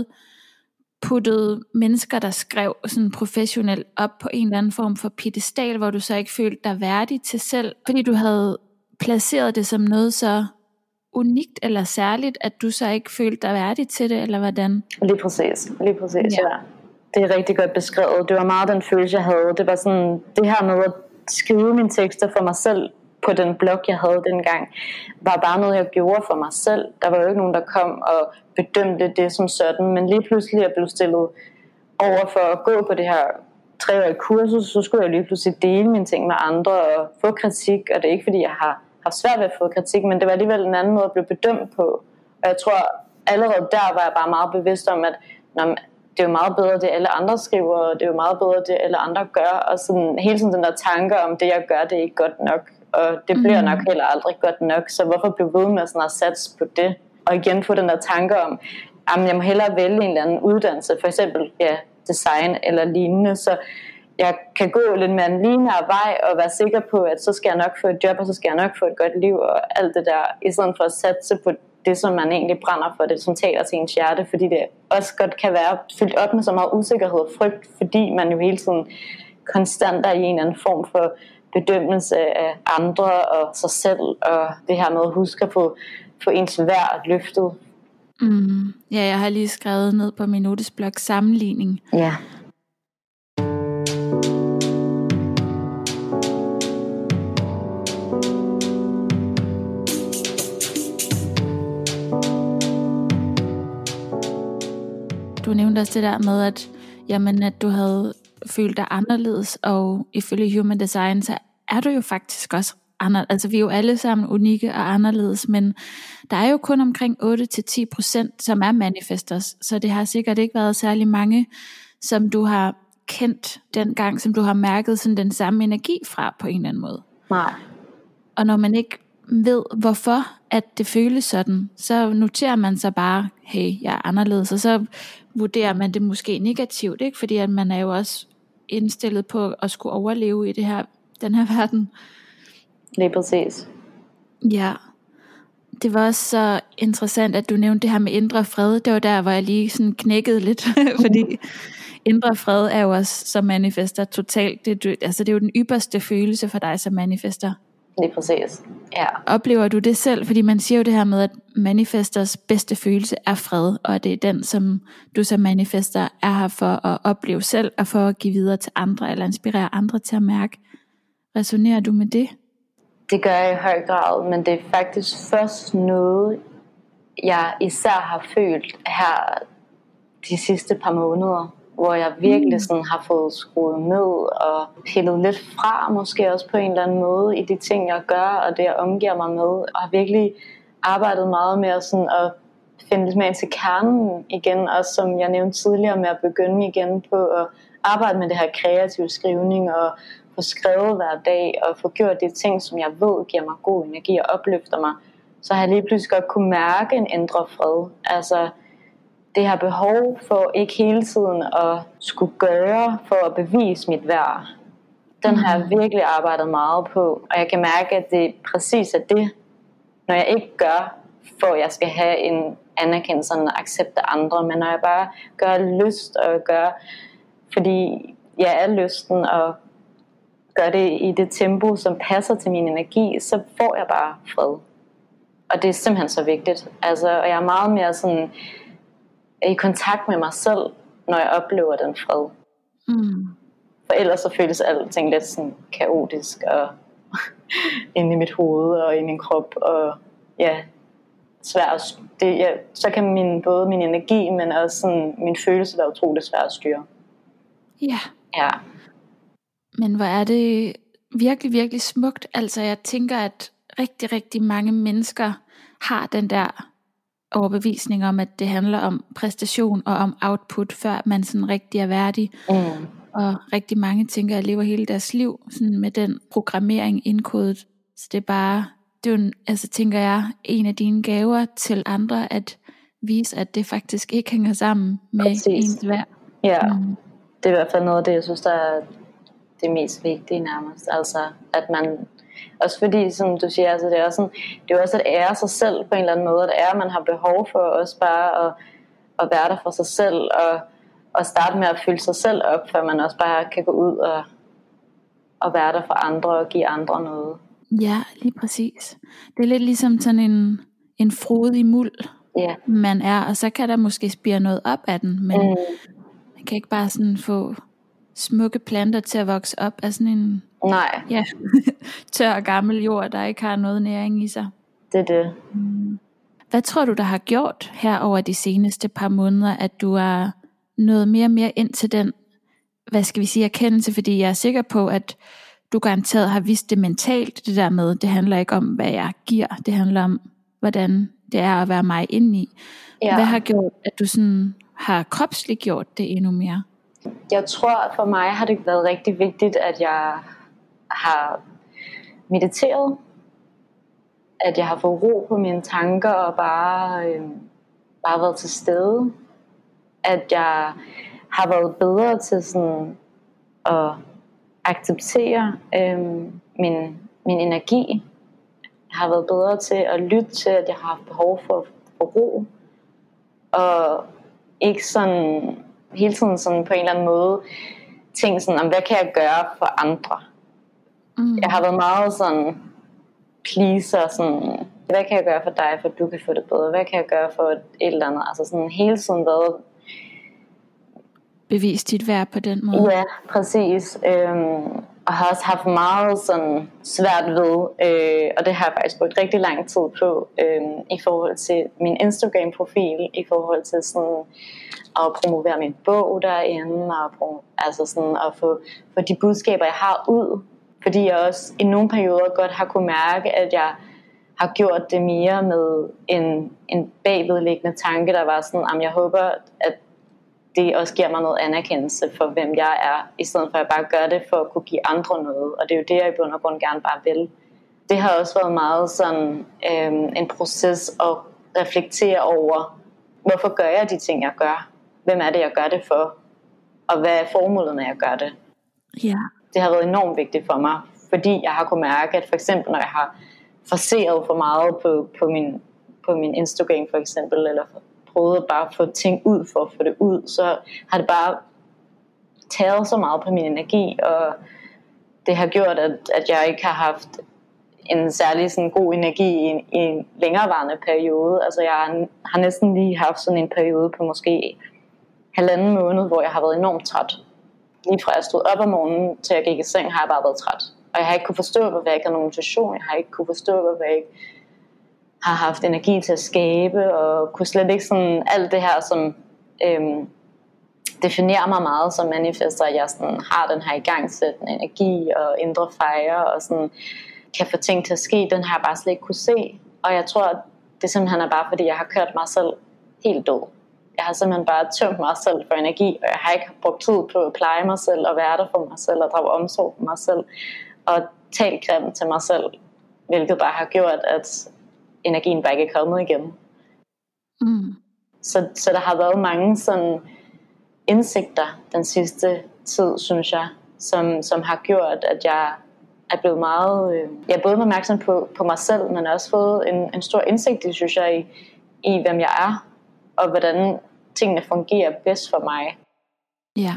C: puttede mennesker, der skrev sådan professionelt op på en eller anden form for piedestal, hvor du så ikke følte dig værdig til selv, fordi du havde placeret det som noget så unikt eller særligt, at du så ikke følte dig værdig til det, eller hvordan? Lige
B: præcis, lige præcis, ja. ja. Det er rigtig godt beskrevet. Det var meget den følelse, jeg havde. Det var sådan, det her med at skrive mine tekster for mig selv på den blog, jeg havde dengang, var bare noget, jeg gjorde for mig selv. Der var jo ikke nogen, der kom og bedømte det som sådan, men lige pludselig jeg blev stillet over for at gå på det her treårige kursus, så skulle jeg lige pludselig dele mine ting med andre og få kritik, og det er ikke fordi, jeg har haft svært ved at få kritik, men det var alligevel en anden måde at blive bedømt på. Og jeg tror, allerede der var jeg bare meget bevidst om, at når, det er jo meget bedre, det alle andre skriver, og det er jo meget bedre, det alle andre gør, og sådan, hele tiden den der tanker om, det jeg gør, det er ikke godt nok, og det bliver nok heller aldrig godt nok, så hvorfor blive ved med sådan at satse på det? Og igen få den der tanker om, at jeg må hellere vælge en eller anden uddannelse, for eksempel ja, design eller lignende, så jeg kan gå lidt mere en lineær vej og være sikker på, at så skal jeg nok få et job, og så skal jeg nok få et godt liv og alt det der, i stedet for at satse på det, som man egentlig brænder for, det som taler til ens hjerte, fordi det også godt kan være fyldt op med så meget usikkerhed og frygt, fordi man jo hele tiden konstant er i en eller anden form for bedømmelse af andre og sig selv, og det her med at huske at få, få ens værd løftet.
C: Mm. Ja, jeg har lige skrevet ned på min notesblok sammenligning.
B: Ja.
C: Du nævnte også det der med, at, jamen, at du havde følt dig anderledes, og ifølge Human Design, så er du jo faktisk også anderledes. Altså vi er jo alle sammen unikke og anderledes, men der er jo kun omkring otte til ti procent, som er manifestors, så det har sikkert ikke været særlig mange, som du har kendt dengang, som du har mærket sådan den samme energi fra på en eller anden måde.
B: Nej.
C: Og når man ikke ved, hvorfor at det føles sådan, så noterer man sig bare, hey, jeg er anderledes, og så vurderer man det måske negativt, ikke? Fordi at man er jo også indstillet på at skulle overleve i det her, den her verden.
B: Lige præcis.
C: Ja. Det var også så interessant, at du nævnte det her med indre fred. Det var der, hvor jeg lige sådan knækkede lidt, fordi indre fred er jo også som manifester totalt. Det, altså det er jo den ypperste følelse for dig som manifester.
B: Lige præcis, ja.
C: Oplever du det selv? Fordi man siger jo det her med, at manifesters bedste følelse er fred, og det er den, som du som manifester er her for at opleve selv, og for at give videre til andre, eller inspirere andre til at mærke. Resonerer du med det?
B: Det gør jeg i høj grad, men det er faktisk først noget, jeg især har følt her de sidste par måneder, hvor jeg virkelig sådan har fået skruet ned og pillet lidt fra, måske også på en eller anden måde, i de ting, jeg gør, og det, jeg omgiver mig med, og har virkelig arbejdet meget med sådan at finde lidt mere ind til kernen igen, også som jeg nævnte tidligere, med at begynde igen på at arbejde med det her kreative skrivning, og få skrevet hver dag, og få gjort de ting, som jeg ved giver mig god energi og opløfter mig, så har jeg lige pludselig godt kunne mærke en indre fred. Altså, det har behov for ikke hele tiden at skulle gøre for at bevise mit værd. Den har jeg virkelig arbejdet meget på, og jeg kan mærke, at det præcis er det, når jeg ikke gør, for at jeg skal have en anerkendelse og en accept af andre, men når jeg bare gør lyst og gør, fordi jeg er lysten og gør det i det tempo, som passer til min energi, så får jeg bare fred. Og det er simpelthen så vigtigt. Altså, og jeg er meget mere sådan i kontakt med mig selv, når jeg oplever den fred. Mm. For ellers så føles alting lidt sådan kaotisk og inde i mit hoved og i min krop, og ja, svært. Det, ja, så kan min, både min energi, men også sådan, min følelse være utroligt svært at styre.
C: Ja.
B: Ja.
C: Men hvor er det virkelig, virkelig smukt. Altså jeg tænker, at rigtig, rigtig mange mennesker har den der overbevisning om, at det handler om præstation og om output, før man sådan rigtig er værdig. Mm. Og rigtig mange tænker, at jeg lever hele deres liv sådan med den programmering indkodet. Så det er bare, det er jo, altså tænker jeg, en af dine gaver til andre, at vise, at det faktisk ikke hænger sammen med Præcis. ens værd.
B: Ja, mm. Det er i hvert fald noget af det, jeg synes, der er det mest vigtige nærmest. Altså, at man, også fordi, som du siger, altså, det er også sådan, det er jo også at ære sig selv på en eller anden måde, at ære, man har behov for også bare at, at være der for sig selv, og, og starte med at fylde sig selv op, før man også bare kan gå ud og, og være der for andre, og give andre noget.
C: Ja, lige præcis. Det er lidt ligesom sådan en, en frodig muld, yeah. man er, og så kan der måske spire noget op af den, men mm. man kan ikke bare sådan få smukke planter til at vokse op af sådan en
B: Nej.
C: Ja, tør og gammel jord, der ikke har noget næring i sig.
B: Det er det.
C: Hvad tror du, der har gjort her over de seneste par måneder, at du er nået mere og mere ind til den, hvad skal vi sige, erkendelse? Fordi jeg er sikker på, at du garanteret har vidst det mentalt, det der med, det handler ikke om, hvad jeg giver, det handler om, hvordan det er at være mig indeni. Ja. Hvad har gjort, at du sådan har kropsligt gjort det endnu mere?
B: Jeg tror, for mig har det været rigtig vigtigt, at jeg har mediteret, at jeg har fået ro på mine tanker og bare, øh, bare været til stede, at jeg har været bedre til sådan at acceptere øh, min, min energi. Jeg har været bedre til at lytte til, at jeg har haft behov for, for ro, og ikke sådan hele tiden sådan på en eller anden måde tænke sådan, om hvad kan jeg gøre for andre. Mm. Jeg har været meget sådan pleaser, sådan, hvad kan jeg gøre for dig, for du kan få det bedre, hvad kan jeg gøre for et eller andet, altså sådan hele tiden været
C: bevis dit værd på den måde.
B: Ja, præcis. øhm, og har også haft meget sådan svært ved, øh, og det har jeg faktisk brugt rigtig lang tid på, øh, i forhold til min Instagram-profil, i forhold til sådan at promovere min bog derinde, og promo- altså sådan at få, få de budskaber, jeg har ud, fordi jeg også i nogle perioder godt har kunne mærke, at jeg har gjort det mere med en, en bagvedliggende tanke, der var sådan, at jeg håber, at det også giver mig noget anerkendelse for, hvem jeg er, i stedet for at jeg bare gør det for at kunne give andre noget. Og det er jo det, jeg i bund og grund gerne bare vil. Det har også været meget sådan øhm, en proces at reflektere over, hvorfor gør jeg de ting, jeg gør? Hvem er det, jeg gør det for? Og hvad er formålet, når jeg gør det?
C: Ja.
B: Det har været enormt vigtigt for mig, fordi jeg har kunnet mærke, at for eksempel, når jeg har forseret for meget på, på, min, på min Instagram for eksempel, eller prøvet bare at få ting ud for at få det ud, så har det bare taget så meget på min energi, og det har gjort, at, at jeg ikke har haft en særlig sådan god energi i en, i en længerevarende periode. Altså jeg har, har næsten lige haft sådan en periode på måske halvanden måned, hvor jeg har været enormt træt. Lige fra jeg stod op om morgenen til jeg gik i seng, har jeg bare været træt. Og jeg har ikke kunne forstå, hvorfor jeg ikke har nogen motivation. Jeg har ikke kunne forstå, hvorfor jeg ikke har haft energi til at skabe, og kunne slet ikke sådan alt det her, som øhm, definerer mig meget som manifester, at jeg sådan har den her igangsættende energi og indre fejre, og sådan kan få ting til at ske, den har jeg bare slet ikke kunne se. Og jeg tror, at det simpelthen er bare, fordi jeg har kørt mig selv helt død. Jeg har simpelthen bare tømt mig selv for energi, og jeg har ikke brugt tid på at pleje mig selv, og være der for mig selv, og drage omsorg for mig selv, og tale grimt til mig selv, hvilket bare har gjort, at energien bare ikke er kommet igen.
C: Mm.
B: Så, så der har været mange sådan indsigter den sidste tid, synes jeg, som, som har gjort, at jeg er blevet meget, øh, jeg er både opmærksom på, på mig selv, men også fået en, en stor indsigt, synes jeg, i, i hvem jeg er, og hvordan tingene fungerer bedst for mig.
C: Ja.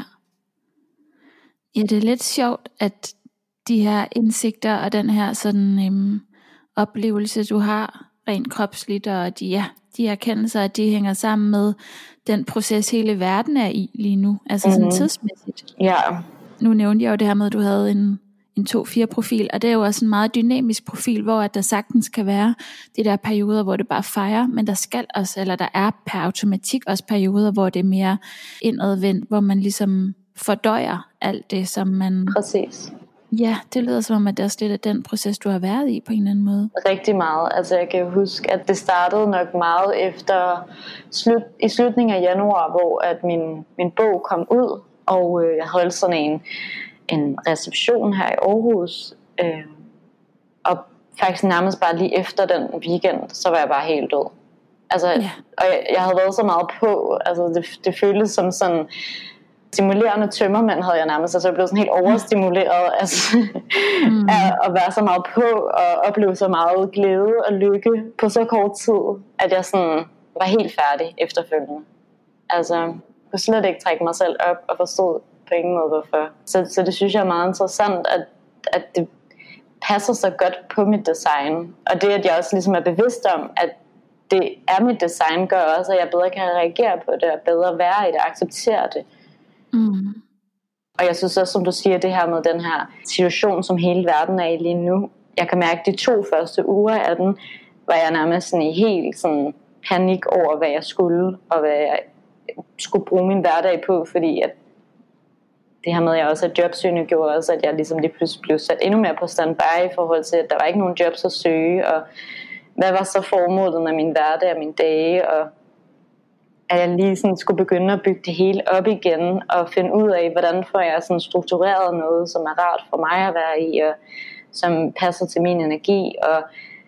C: Ja, det er lidt sjovt, at de her indsigter og den her sådan øhm, oplevelse, du har rent kropsligt, og de, ja, de erkendelser, at de hænger sammen med den proces, hele verden er i lige nu, altså mm-hmm. sådan tidsmæssigt.
B: Ja.
C: Nu nævnte jeg jo det her med, at du havde en, en to fire profil, og det er jo også en meget dynamisk profil, hvor at der sagtens kan være de der perioder, hvor det bare fejrer, men der skal også, eller der er per automatik også perioder, hvor det er mere indadvendt, hvor man ligesom fordøjer alt det, som man...
B: Præcis.
C: Ja, det lyder som om, at det er lidt af den proces, du har været i på en eller anden måde.
B: Rigtig meget. Altså jeg kan huske, at det startede nok meget efter slut, i slutningen af januar, hvor at min, min bog kom ud, og øh, jeg holdt sådan en, en reception her i Aarhus, øh, og faktisk nærmest bare lige efter den weekend, så var jeg bare helt død. Altså, ja. Og jeg, jeg havde været så meget på, altså det, det føltes som sådan stimulerende tømmermænd, havde jeg nærmest, altså jeg blev sådan helt overstimuleret altså, mm. af at være så meget på og opleve så meget glæde og lykke på så kort tid, at jeg sådan var helt færdig efterfølgende. Altså jeg kunne slet ikke trække mig selv op og forstod på ingen måde hvorfor. Så, så det synes jeg er meget interessant, at, at det passer så godt på mit design, og det at jeg også ligesom er bevidst om, at det er mit design, gør også, at jeg bedre kan reagere på det og bedre være i det og acceptere det. Mm. Og jeg synes også, som du siger, det her med den her situation, som hele verden er i lige nu, jeg kan mærke, at de to første uger af den, var jeg nærmest sådan i helt sådan panik over, hvad jeg skulle, og hvad jeg skulle bruge min hverdag på, fordi at det her med, at jeg også er jobsøgende, gjorde også, at jeg ligesom lige pludselig blev sat endnu mere på standby i forhold til, at der var ikke nogen jobs at søge, og hvad var så formålet med min hverdag og mine dage, og at jeg lige sådan skulle begynde at bygge det hele op igen, og finde ud af, hvordan får jeg sådan struktureret noget, som er rart for mig at være i, og som passer til min energi. Og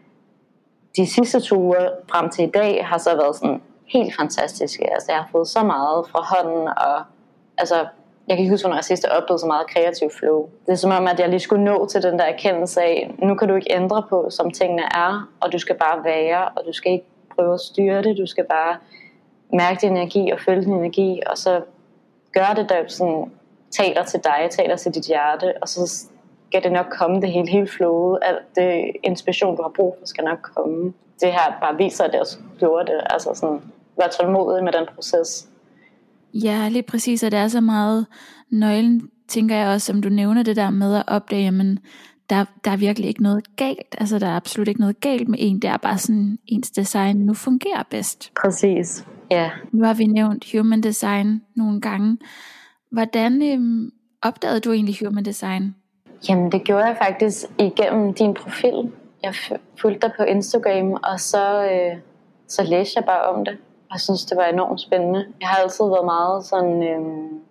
B: de sidste to uger frem til i dag har så været sådan helt fantastiske. Altså jeg har fået så meget fra hånden, og altså jeg kan ikke huske, hvornår jeg sidst har oplevet så meget kreativ flow. Det er som om, at jeg lige skulle nå til den der erkendelse af, nu kan du ikke ændre på, som tingene er, og du skal bare være, og du skal ikke prøve at styre det, du skal bare mærke din energi og følge din energi, og så gør det, der sådan taler til dig, taler til dit hjerte, og så skal det nok komme, det hele, hele flowet, alt det inspiration, du har brug for, skal nok komme. Det her bare viser, at det også gjorde det, altså sådan, vær tålmodig med den proces.
C: Ja, lige præcis, og det er så meget nøglen tænker jeg også, som du nævner det der med at opdage, jamen, der, der er virkelig ikke noget galt. Altså der er absolut ikke noget galt med en. Det er bare sådan, ens design nu fungerer bedst.
B: Præcis, ja.
C: Nu har vi nævnt human design nogle gange. Hvordan øhm, opdagede du egentlig human design?
B: Jamen det gjorde jeg faktisk igennem din profil. Jeg fulgte dig på Instagram, og så, øh, så læste jeg bare om det. Og jeg synes, det var enormt spændende. Jeg har altid været meget sådan øh,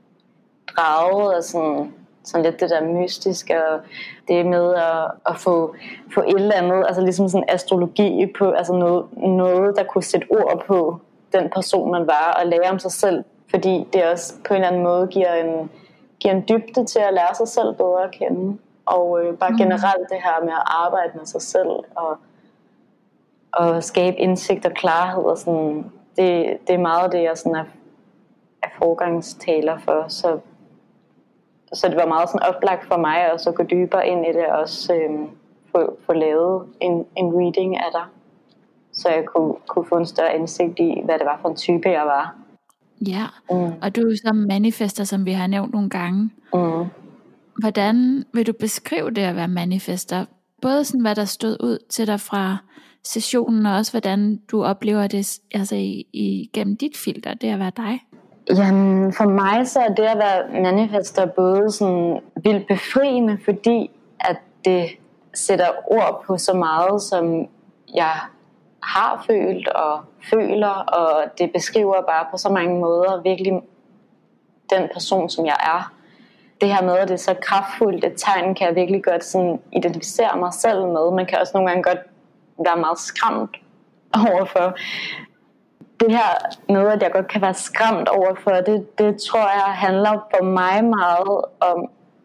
B: draget af sådan, sådan lidt det der mystiske, og det med at, at få, få et eller andet, altså ligesom sådan astrologi på, altså noget, noget, der kunne sætte ord på den person, man var, og lære om sig selv. Fordi det også på en eller anden måde giver en, giver en dybde til at lære sig selv bedre at kende. Og øh, bare generelt det her med at arbejde med sig selv og, og skabe indsigt og klarhed og sådan, det, det er meget det jeg sådan er, er forgangstaler for, så, så det var meget sådan oplagt for mig også at gå dybere ind i det og også øh, få, få lavet en, en reading af dig, så jeg kunne, kunne få en større indsigt i hvad det var for en type jeg var.
C: Ja,
B: mm.
C: og du er så manifester, som vi har nævnt nogle gange.
B: mm.
C: Hvordan vil du beskrive det at være manifester? Både sådan, hvad der stod ud til dig fra sessionen, og også hvordan du oplever det altså i, i, gennem dit filter, det at være dig.
B: Jamen, for mig så er det at være manifester både sådan vildt befriende, fordi at det sætter ord på så meget, som jeg har følt og føler, og det beskriver bare på så mange måder virkelig den person, som jeg er. Det her med, at det er så kraftfuldt et tegn, kan jeg virkelig godt sådan identificere mig selv med. Man kan også nogle gange godt være meget skræmt overfor. Det her med, at jeg godt kan være skræmt overfor, det, det tror jeg handler for mig meget om,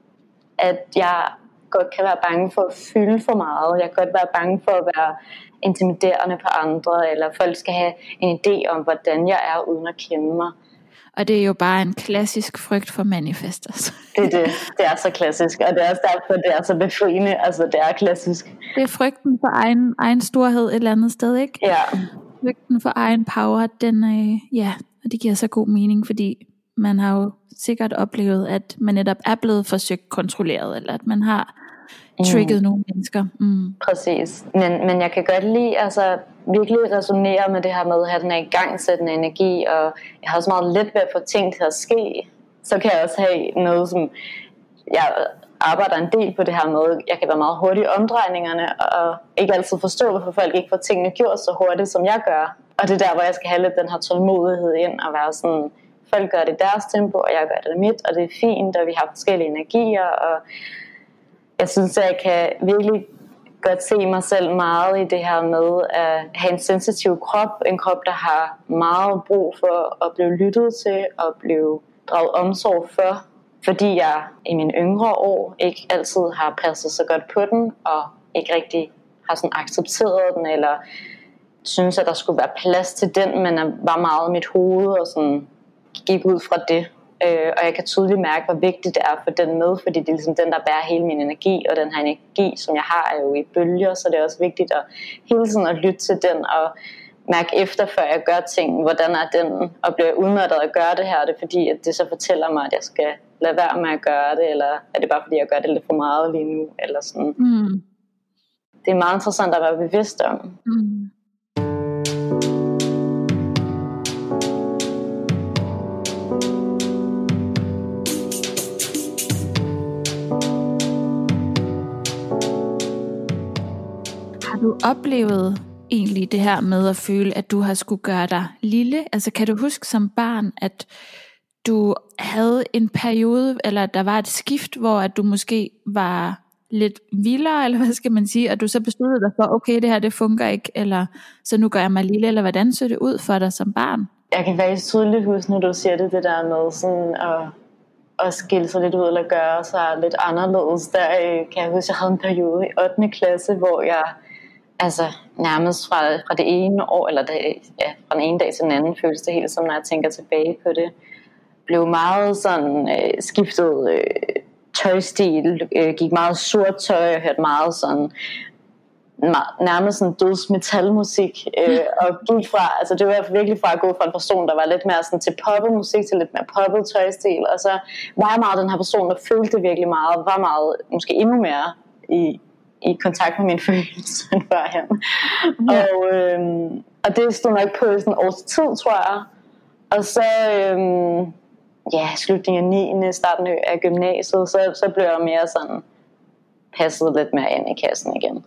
B: at jeg godt kan være bange for at fylde for meget. Jeg kan godt være bange for at være intimiderende på andre, eller folk skal have en idé om, hvordan jeg er, uden at kende mig.
C: Og det er jo bare en klassisk frygt for manifestors.
B: Det er det. Det er så klassisk, og det er også derfor, det er så befriende. Altså, det er klassisk.
C: Det er frygten for egen, egen storhed et eller andet sted, ikke?
B: Ja.
C: Frygten for egen power, den øh, ja, og det giver så god mening, fordi man har jo sikkert oplevet, at man netop er blevet forsøgt kontrolleret, eller at man har trigget mm. nogle mennesker. Mm.
B: Præcis. Men, men jeg kan godt lide, altså virkelig resonere med det her med at have den her igangsættende energi, og jeg har også meget let ved at få ting til at ske. Så kan jeg også have noget, som jeg arbejder en del på det her med. Jeg kan være meget hurtig i omdrejningerne, og ikke altid forstå, hvorfor folk ikke får tingene gjort så hurtigt, som jeg gør. Og det er der, hvor jeg skal have lidt den her tålmodighed ind, og være sådan, folk gør det i deres tempo, og jeg gør det i mit, og det er fint, og vi har forskellige energier, og jeg synes, at jeg kan virkelig godt se mig selv meget i det her med at have en sensitiv krop. En krop, der har meget brug for at blive lyttet til og blive draget omsorg for. Fordi jeg i mine yngre år ikke altid har passet så godt på den, og ikke rigtig har sådan accepteret den, eller synes, at der skulle være plads til den, men var meget i mit hoved og sådan gik ud fra det. Øh, og jeg kan tydeligt mærke, hvor vigtigt det er for den med, fordi det er ligesom den, der bærer hele min energi, og den her energi, som jeg har, er jo i bølger, så det er også vigtigt at hele tiden at lytte til den, og mærke efter, før jeg gør ting, hvordan er den, og bliver udmattet at gøre det her, er det fordi, at det så fortæller mig, at jeg skal lade være med at gøre det, eller er det bare fordi, jeg gør det lidt for meget lige nu, eller sådan.
C: Mm.
B: Det er meget interessant at være bevidst om.
C: Mm. Har du oplevet egentlig det her med at føle, at du har skulle gøre dig lille? Altså kan du huske som barn, at du havde en periode, eller der var et skift, hvor at du måske var lidt vildere, eller hvad skal man sige, og du så besluttede dig for, okay, det her det fungerer ikke, eller så nu gør jeg mig lille, eller hvordan så det ud for dig som barn?
B: Jeg kan faktisk tydeligt huske, når du siger det, det der med sådan at, at skille sig lidt ud, eller gøre sig lidt anderledes. Der kan jeg huske, jeg havde en periode i ottende klasse, hvor jeg altså nærmest fra, fra det ene år, eller det, ja, fra den ene dag til den anden, føles det helt som, når jeg tænker tilbage på det, blev meget sådan øh, skiftet øh, tøjstil, øh, gik meget sort tøj, og hørte meget sådan nærmest sådan dødsmetalmusik, øh, og gik fra, altså det var virkelig fra at gå fra en person, der var lidt mere sådan til poppet musik, til lidt mere poppet tøjstil, og så var jeg meget den her person, der følte virkelig meget, var meget, måske endnu mere i, i kontakt med mine følelser end førhen. Ja. Og, øh, og det stod nok på i sådan en års tid, tror jeg. Og så, øh, ja, slutningen af niende starten af gymnasiet, så, så blev jeg mere sådan, passet lidt mere ind i kassen igen.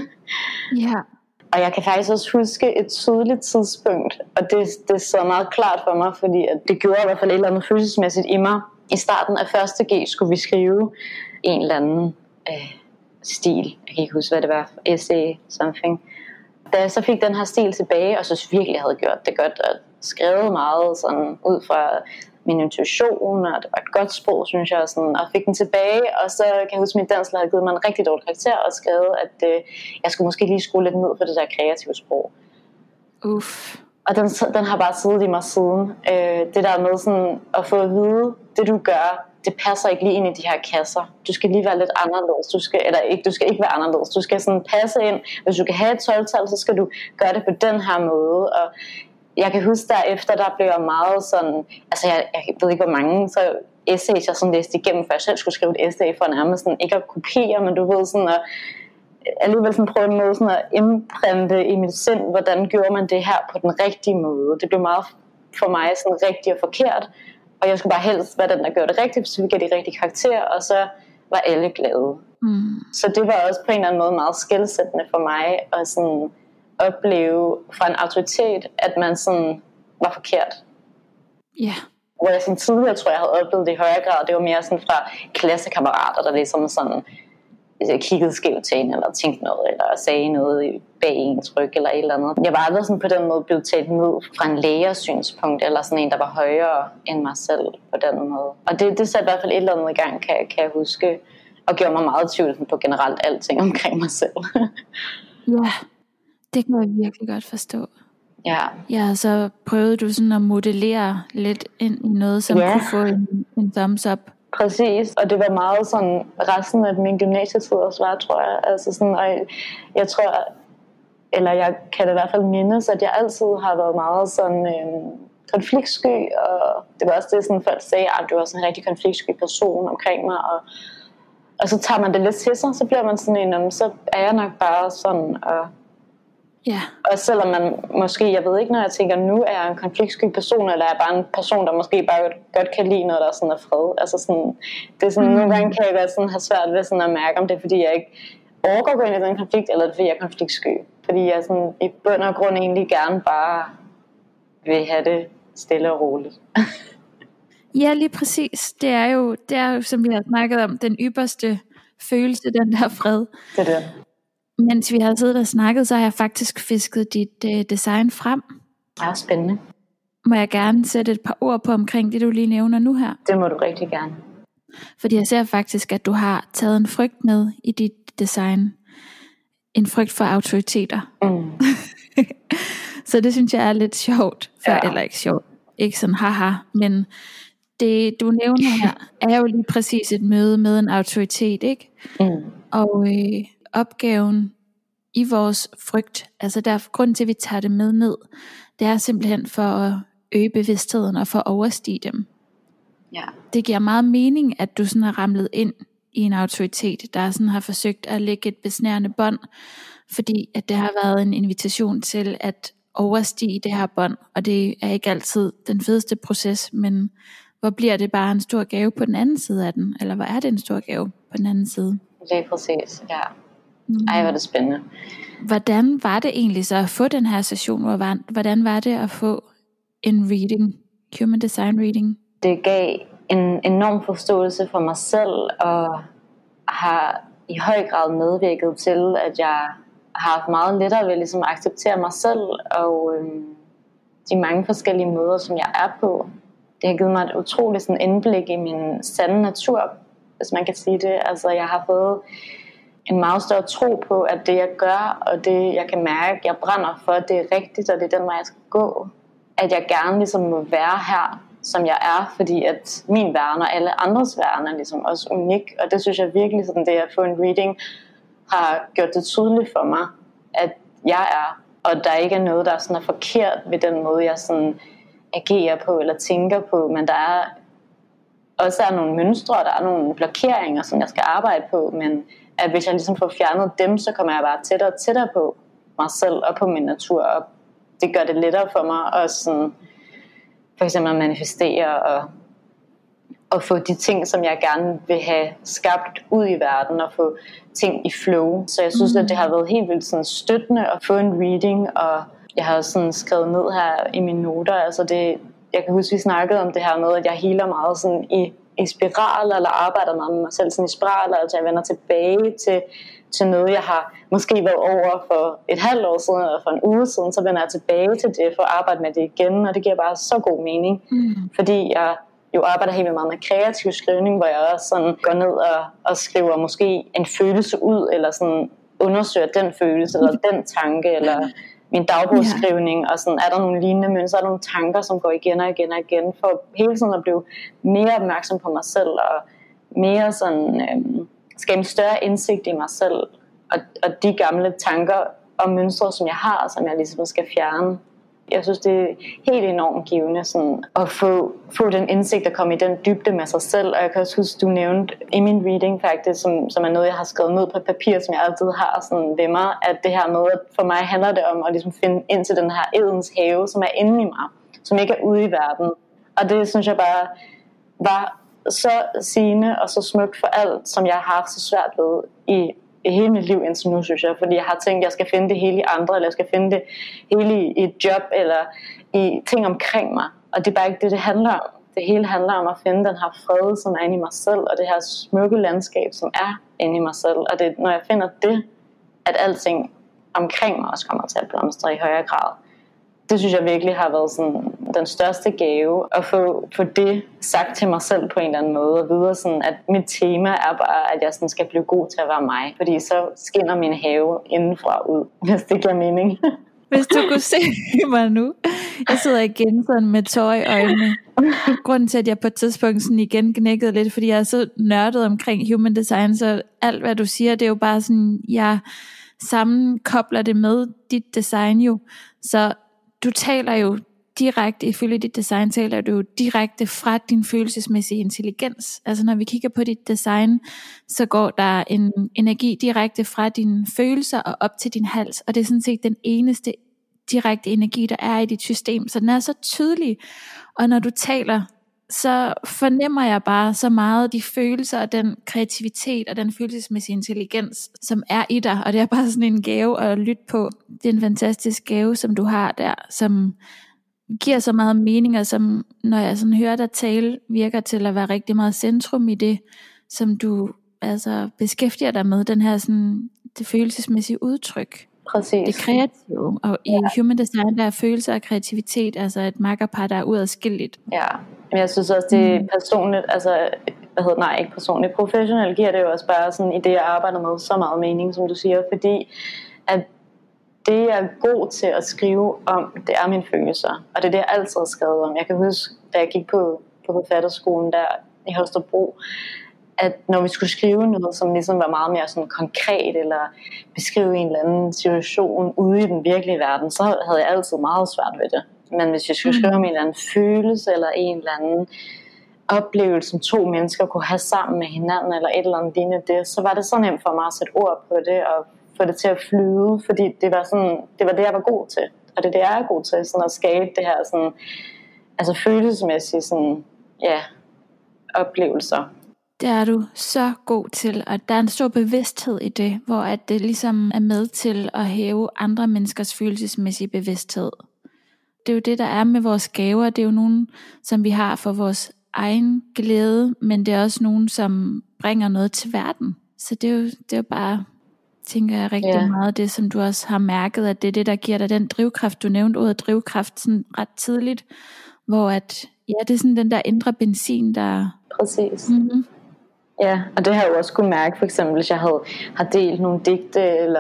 C: Ja.
B: Og jeg kan faktisk også huske et tydeligt tidspunkt, og det, det så meget klart for mig, fordi at det gjorde i hvert fald et eller andet følelsesmæssigt i mig. I starten af første G skulle vi skrive en eller anden øh, stil. Jeg kan ikke huske, hvad det var. Essay, something. Da jeg så fik den her stil tilbage, og så virkelig jeg havde gjort det godt, og skrevet meget sådan ud fra min intuition, og det var et godt sprog, synes jeg, sådan, og fik den tilbage, og så kan jeg huske, at min dansklærer havde givet mig en rigtig dårlig karakter, og skrevet, at øh, jeg skulle måske lige skrue lidt ned for det der kreative sprog.
C: Uff.
B: Og den, den har bare siddet i mig siden. Øh, det der med sådan, at få at vide, det du gør, det passer ikke lige ind i de her kasser. Du skal lige være lidt anderledes, du skal, eller ikke, du skal ikke være anderledes, du skal sådan passe ind. Hvis du kan have et tolv-tal, så skal du gøre det på den her måde, og jeg kan huske derefter, der blev jeg meget sådan, altså jeg, jeg ved ikke hvor mange så essays jeg sådan læste igennem, før jeg selv skulle skrive et essay for nærmest sådan, ikke at kopiere, men du ved sådan at alligevel sådan prøve en måde sådan at indprinte i mit sind, hvordan gjorde man det her på den rigtige måde. Det blev meget for mig sådan rigtigt og forkert, og jeg skulle bare helst være den, der gjorde det rigtigt, så vi gav de rigtige karakterer, og så var alle glade. Mm. Så det var også på en eller anden måde meget skelsættende for mig, og sådan opleve fra en autoritet, at man sådan var forkert.
C: Ja. Yeah.
B: Hvor jeg sådan tidligere tror jeg havde oplevet det i højere grad. Det var mere sådan fra klassekammerater, der ligesom sådan kiggede skævt til en, eller tænkte noget, eller sagde noget bag en tryk, eller et eller andet. Jeg var aldrig sådan på den måde blevet talt ned fra en lægers synspunkt, eller sådan en, der var højere end mig selv på den måde. Og det, det satte i hvert fald et eller andet i gang, kan, kan jeg huske, og gjorde mig meget tvivl på generelt alting omkring mig selv.
C: Ja. Det kan jeg virkelig godt forstå.
B: Ja.
C: Ja, så prøvede du sådan at modellere lidt ind i noget, som ja. kunne få en, en thumbs up.
B: Præcis, og det var meget sådan resten af min gymnasietid også var, tror jeg. Altså sådan, og jeg, jeg tror, eller jeg kan det i hvert fald mindes, at jeg altid har været meget sådan øh, konfliktsky, og det var også det, sådan folk sagde, at du var sådan en rigtig konfliktsky person omkring mig, og, og så tager man det lidt til sig, så bliver man sådan en, så er jeg nok bare sådan, og
C: Ja.
B: Og selvom man måske, jeg ved ikke, når jeg tænker, nu er jeg en konfliktsky person, eller er jeg bare en person, der måske bare godt, godt kan lide noget, der sådan er fred. Altså sådan, det er sådan, mm. nogle gange kan jeg godt sådan have svært ved sådan at mærke, om det er, fordi jeg ikke overgår gå ind i den konflikt, eller er det, fordi jeg er konfliktsky. Fordi jeg sådan, i bund og grund egentlig gerne bare vil have det stille og roligt.
C: Ja, lige præcis. Det er jo, det er jo, som vi har snakket om, den ypperste følelse, den der fred.
B: Det er det.
C: Mens vi har siddet og snakket, så har jeg faktisk fisket dit uh, design frem.
B: Ja, spændende.
C: Må jeg gerne sætte et par ord på omkring det, du lige nævner nu her?
B: Det må du rigtig gerne.
C: Fordi jeg ser faktisk, at du har taget en frygt med i dit design. En frygt for autoriteter. Mm. Så det synes jeg er lidt sjovt. For, ja. Eller ikke sjovt. Ikke sådan haha. Men det du nævner her, er jo lige præcis et møde med en autoritet, ikke? Mm. Og øh, opgaven i vores frygt, altså der er grund til, at vi tager det med ned, det er simpelthen for at øge bevidstheden og for at overstige dem.
B: Ja.
C: Det giver meget mening, at du sådan har ramlet ind i en autoritet, der sådan har forsøgt at lægge et besnærende bånd, fordi at det har været en invitation til at overstige det her bånd, og det er ikke altid den fedeste proces, men hvor bliver det bare en stor gave på den anden side af den, eller hvor er det en stor gave på den anden side?
B: Det er præcis, ja. Ej, hvor er det spændende.
C: Hvordan var det egentlig så at få den her session? Hvordan var det at få en reading, Human Design Reading?
B: Det gav en enorm forståelse for mig selv, og har i høj grad medvirket til, at jeg har haft meget lettere ved ligesom at acceptere mig selv, og øhm, de mange forskellige måder, som jeg er på. Det har givet mig et utroligt sådan indblik i min sande natur, hvis man kan sige det. Altså, jeg har fået en meget større tro på, at det jeg gør, og det jeg kan mærke, jeg brænder for, det er rigtigt, og det er den vej jeg skal gå. At jeg gerne ligesom må være her, som jeg er, fordi at min verden og alle andres verden er ligesom også unik. Og det synes jeg virkelig, sådan det at få en reading har gjort det tydeligt for mig. at jeg er, og der ikke er noget, der er sådan er forkert ved den måde, jeg sådan agerer på eller tænker på, men der er også er nogle mønstre, og der er nogle blokeringer, som jeg skal arbejde på, men at hvis jeg ligesom får fjernet dem, så kommer jeg bare tættere og tættere på mig selv og på min natur, og det gør det lettere for mig at sådan, for eksempel at manifestere og, og få de ting, som jeg gerne vil have skabt ud i verden, og få ting i flow. Så jeg synes, mm. at det har været helt vildt sådan støttende at få en reading, og jeg har også sådan skrevet ned her i mine noter, altså det, jeg kan huske, vi snakkede om det her med, at jeg healer meget sådan i, i spiraler, eller arbejder meget med mig selv sådan i spiraler, altså jeg vender tilbage til, til noget, jeg har måske været over for et halvt år siden, eller for en uge siden, så vender jeg tilbage til det, for at arbejde med det igen, og det giver bare så god mening, mm. fordi jeg jo arbejder helt meget med kreativ skrivning, hvor jeg også sådan går ned og, og skriver måske en følelse ud, eller sådan undersøger den følelse, eller den tanke, eller min dagbogsskrivning, ja. Og sådan, er der nogle lignende mønstre, er der nogle tanker, som går igen og igen og igen, for hele tiden at blive mere opmærksom på mig selv, og mere sådan, øhm, skabe en større indsigt i mig selv, og, og de gamle tanker og mønstre, som jeg har, som jeg ligesom skal fjerne. Jeg synes, det er helt enormt givende sådan, at få, få den indsigt at komme i den dybde med sig selv. Og jeg kan også huske, du nævnte i min reading faktisk, som, som er noget, jeg har skrevet ned på papir, som jeg altid har sådan ved mig, at det her med, at for mig handler det om at ligesom finde ind til den her Edens have, som er inde i mig, som ikke er ude i verden. Og det synes jeg bare var så sigende og så smukt for alt, som jeg har haft så svært ved i i hele mit liv indtil nu, synes jeg, fordi jeg har tænkt, at jeg skal finde det hele i andre, eller jeg skal finde det hele i et job, eller i ting omkring mig, og det er bare ikke det, det handler om. Det hele handler om at finde den her fred, som er inde i mig selv, og det her smukke landskab, som er inde i mig selv, og det, når jeg finder det, at alting omkring mig også kommer til at blomstre i højere grad. Det synes jeg virkelig har været sådan den største gave, at få, få det sagt til mig selv på en eller anden måde, og videre sådan, at mit tema er bare, at jeg sådan skal blive god til at være mig, fordi så skinner min have indenfra ud, hvis det giver mening.
C: Hvis du kunne se mig nu, jeg sidder igen sådan med tår i øjnene. Grunden til, at jeg på et tidspunkt sådan igen knækkede lidt, fordi jeg er så nørdet omkring human design, så alt hvad du siger, det er jo bare sådan, jeg sammenkobler det med dit design jo, så du taler jo direkte, ifølge dit design, taler du jo direkte fra din følelsesmæssige intelligens. Altså når vi kigger på dit design, så går der en energi direkte fra dine følelser og op til din hals, og det er sådan set den eneste direkte energi, der er i dit system, så den er så tydelig, og når du taler, så fornemmer jeg bare så meget de følelser og den kreativitet og den følelsesmæssige intelligens, som er i dig, og det er bare sådan en gave at lytte på. Det er en fantastisk gave, som du har der, som giver så meget mening, og som, når jeg sådan hører dig tale, virker til at være rigtig meget centrum i det, som du altså beskæftiger dig med, den her sådan, det følelsesmæssige udtryk.
B: Præcis.
C: Det kreative, og i ja. Human design, der er følelser og kreativitet, altså et makkerpar, der er uadskilligt.
B: Ja, men jeg synes også, det er personligt, altså, hvad hedder nej, ikke personligt, professionelt giver det jo også bare sådan, i det, jeg arbejder med, så meget mening, som du siger, fordi at det, jeg er god til at skrive om, det er mine følelser, og det er det, jeg altid har skrevet om. Jeg kan huske, da jeg gik på, på forfatterskolen der i Holstebro, at når vi skulle skrive noget, som ligesom var meget mere sådan konkret, eller beskrive en eller anden situation ude i den virkelige verden, så havde jeg altid meget svært ved det. Men hvis jeg skulle skrive om en eller anden følelse, eller en eller anden oplevelse, som to mennesker kunne have sammen med hinanden, eller et eller andet lignende det, så var det så nemt for mig at sætte ord på det, og få det til at flyde, fordi det var, sådan, det, var det, jeg var god til. Og det er det, jeg er god til, sådan at skabe det her sådan, altså følelsesmæssige sådan, ja, oplevelser.
C: Det er du så god til, og der er en stor bevidsthed i det, hvor at det ligesom er med til at hæve andre menneskers følelsesmæssige bevidsthed. Det er jo det, der er med vores gaver. Det er jo nogen, som vi har for vores egen glæde, men det er også nogen, som bringer noget til verden. Så det er jo, det er jo bare, tænker jeg rigtig yeah. meget, det som du også har mærket, at det er det, der giver dig den drivkraft. Du nævnte ordet drivkraft sådan ret tidligt, hvor at, ja, det er sådan den der indre benzin, der...
B: Præcis.
C: Mm-hmm.
B: Ja, og det har jeg jo også kunne mærke, for eksempel, hvis jeg havde, har delt nogle digte, eller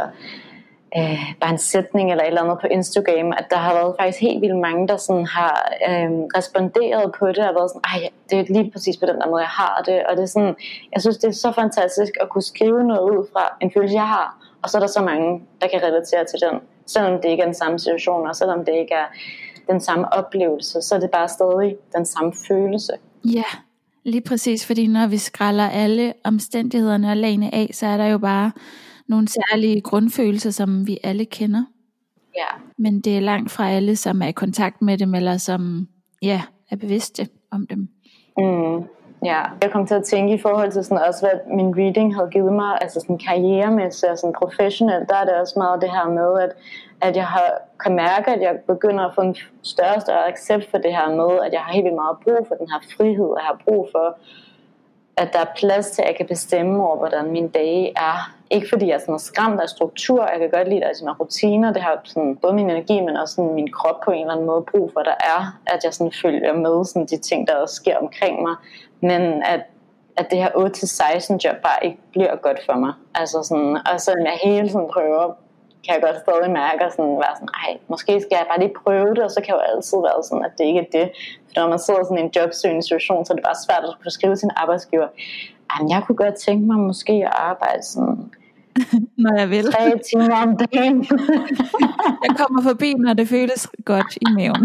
B: øh, bare en sætning, eller et eller andet på Instagram, at der har været faktisk helt vildt mange, der sådan har øh, responderet på det, og været sådan, ej, det er lige præcis på den der måde, jeg har det, og det er sådan, jeg synes, det er så fantastisk at kunne skrive noget ud fra en følelse, jeg har, Og så er der så mange, der kan relatere til den, selvom det ikke er den samme situation, og selvom det ikke er den samme oplevelse, så er det bare stadig den samme følelse.
C: Ja, lige præcis, fordi når vi skræller alle omstændighederne og lagene af, så er der jo bare nogle særlige grundfølelser, som vi alle kender.
B: Ja.
C: Men det er langt fra alle, som er i kontakt med dem, eller som ja, er bevidste om dem.
B: Mm. Ja, jeg kom til at tænke i forhold til sådan også, hvad min reading havde givet mig, altså sådan karrieremæssigt og sådan professionelt, der er det også meget det her med, at, at jeg har, kan mærke, at jeg begynder at få en større og større accept for det her med, at jeg har helt vildt meget brug for den her frihed, og jeg har brug for, at der er plads til, at jeg kan bestemme over, hvordan mine dage er. Ikke fordi jeg er sådan skræmt af struktur, jeg kan godt lide, at jeg har rutiner, det har sådan, både min energi, men også sådan min krop på en eller anden måde brug for, der er, at jeg sådan følger med sådan de ting, der også sker omkring mig. Men at, at det her otte til seksten job bare ikke bliver godt for mig. Altså sådan, og selvom jeg hele tiden prøver, kan jeg godt stadig mærke og sådan, være sådan, ej, måske skal jeg bare lige prøve det, og så kan jeg jo altid være sådan, at det ikke er det. For når man sidder sådan i en jobsøgende situation, så er det bare svært at kunne skrive til en arbejdsgiver, ej, jeg kunne godt tænke mig måske at arbejde sådan
C: når jeg vil.
B: tre timer om dagen.
C: Jeg kommer forbi, når det føles godt i maven.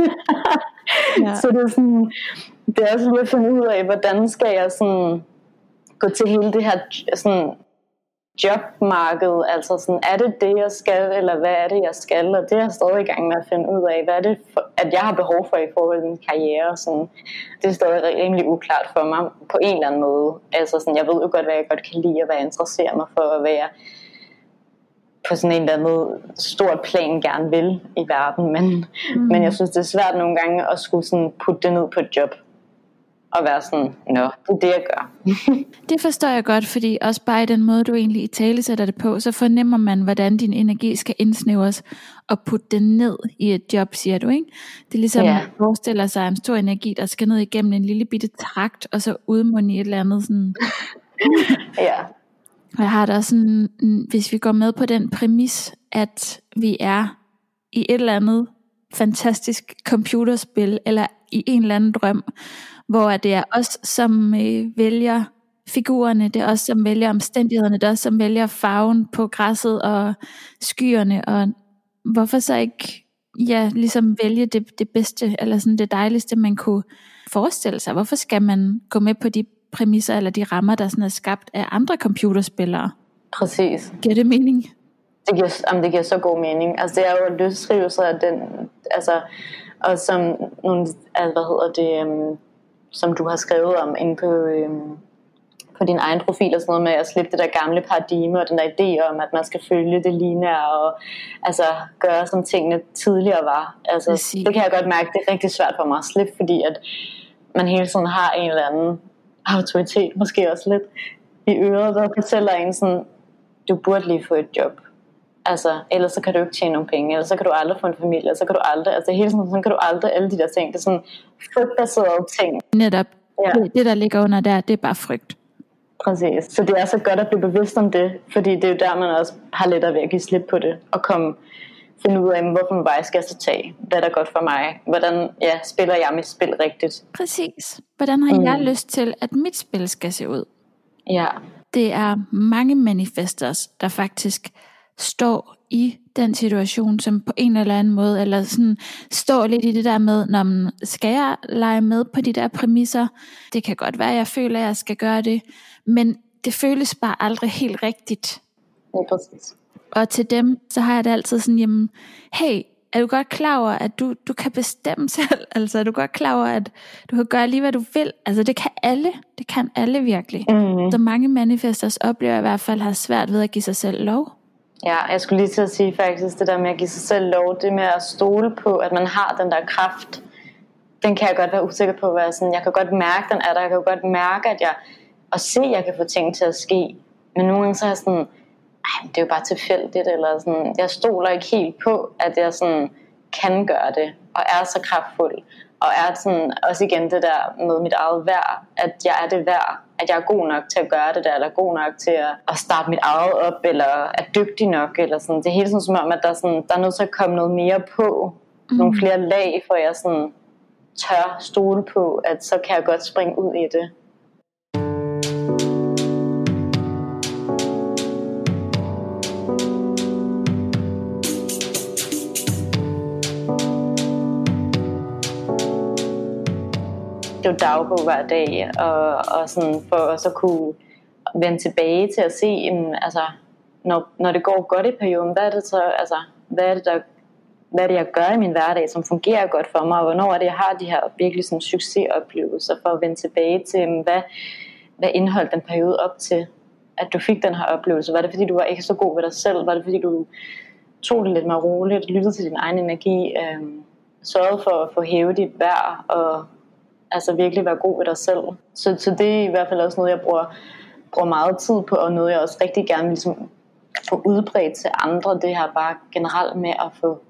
B: Ja. Så det er sådan, det er også lige at finde ud af, hvordan skal jeg sådan gå til hele det her sådan jobmarked, altså sådan, er det det jeg skal, eller hvad er det jeg skal, og det er jeg stadig i gang med at finde ud af, hvad er det for, at jeg har behov for i forhold til min karriere, sådan, det er stadig rimelig uklart for mig på en eller anden måde, altså sådan, jeg ved jo godt, hvad jeg godt kan lide, og hvad jeg interesserer mig for, og hvad jeg på sådan en eller anden stort plan gerne vil i verden, men, mm. men jeg synes det er svært nogle gange at skulle sådan putte det ned på et job og være sådan, nå, det er det jeg gør.
C: Det forstår jeg godt, fordi også bare i den måde du egentlig italesætter det på, så fornemmer man, hvordan din energi skal indsnævres og putte det ned i et job, siger du, ikke? Det er ligesom, yeah. man forestiller sig en stor energi, der skal ned igennem en lille bitte trakt, og så udmunde i et eller andet sådan.
B: Ja.
C: Og jeg har da også sådan, hvis vi går med på den præmis, at vi er i et eller andet fantastisk computerspil, eller i en eller anden drøm, hvor det er os, som øh, vælger figurerne, det er os, som vælger omstændighederne, det er os, som vælger farven på græsset og skyerne, og hvorfor så ikke ja, ligesom vælge det, det bedste, eller sådan det dejligste, man kunne forestille sig? Hvorfor skal man gå med på de præmisser, eller de rammer, der sådan er skabt af andre computerspillere?
B: Præcis.
C: Giver det mening?
B: Det giver, jamen, det giver så god mening. Altså det er jo løsrivelser af den, altså, og som nogle, altså, hvad hedder det, um, som du har skrevet om inde på, um, på din egen profil og sådan noget med at slippe det der gamle paradigme og den der idé om, at man skal følge det lineære og altså gøre som tingene tidligere var. Altså det, det kan jeg godt mærke, det er rigtig svært for mig at slippe, fordi at man hele tiden har en eller anden autoritet, måske også lidt i øret, der fortæller en sådan, du burde lige få et job. Altså, ellers så kan du ikke tjene nogle penge, ellers så kan du aldrig få en familie, ellers så kan du aldrig, altså hele tiden, sådan kan du aldrig, alle de der ting, det er sådan frygtbaserede ting.
C: Netop,
B: ja.
C: det, det der ligger under der, det er bare frygt.
B: Præcis, så det er så godt at blive bevidst om det, fordi det er jo der, man også har lettere ved at give slip på det, og komme, finde ud af, hvorfor vej skal jeg så tage, hvad er der godt for mig, hvordan ja, spiller jeg mit spil rigtigt.
C: Præcis, hvordan har mm. jeg lyst til, at mit spil skal se ud?
B: Ja. Det
C: er mange manifestors, der faktisk står i den situation, som på en eller anden måde, eller sådan står lidt i det der med, når man skal jeg lege med på de der præmisser, det kan godt være, at jeg føler, at jeg skal gøre det, men det føles bare aldrig helt rigtigt.
B: Ja, præcis.
C: Og til dem, så har jeg det altid sådan, jamen, hey, er du godt klar over, at du, du kan bestemme selv, altså er du godt klar over, at du kan gøre lige, hvad du vil, altså det kan alle, det kan alle virkelig. Mm. Så mange manifestors oplever i hvert fald, har svært ved at give sig selv lov.
B: Ja, jeg skulle lige til at sige faktisk, det der med at give sig selv lov, det med at stole på, at man har den der kraft, den kan jeg godt være usikker på, hvad sådan, jeg kan godt mærke, den er der, jeg kan godt mærke, at jeg, og se, at jeg kan få ting til at ske, men nogle gange så er jeg sådan, ej, det er jo bare tilfældigt, eller sådan, jeg stoler ikke helt på, at jeg sådan kan gøre det, og er så kraftfuld, og er sådan, også igen det der med mit eget værd, at jeg er det værd, at jeg er god nok til at gøre det der, eller god nok til at, at starte mit eget op, eller er dygtig nok, eller sådan. Det er hele sådan som om, at der er, sådan, der er nødt til at komme noget mere på, mm. nogle flere lag, for jeg sådan tør stole på, at så kan jeg godt springe ud i det. skrive dagbog hver dag, og, og sådan for at så kunne vende tilbage til at se, jamen, altså, når, når det går godt i perioden, hvad er det så, altså, hvad er det, der, hvad er det, jeg gør i min hverdag, som fungerer godt for mig, og hvornår er det, jeg har de her virkelig sådan succesoplevelser, for at vende tilbage til, jamen, hvad, hvad indeholdt den periode op til, at du fik den her oplevelse. Var det, fordi du var ikke så god ved dig selv? Var det, fordi du tog det lidt mere roligt, lyttede til din egen energi, øh, sørgede for at få hæve dit værd, og altså virkelig være god ved dig selv. Så, så det er i hvert fald også noget, jeg bruger, bruger meget tid på, og noget, jeg også rigtig gerne vil ligesom få udbredt til andre. Det her bare generelt med at få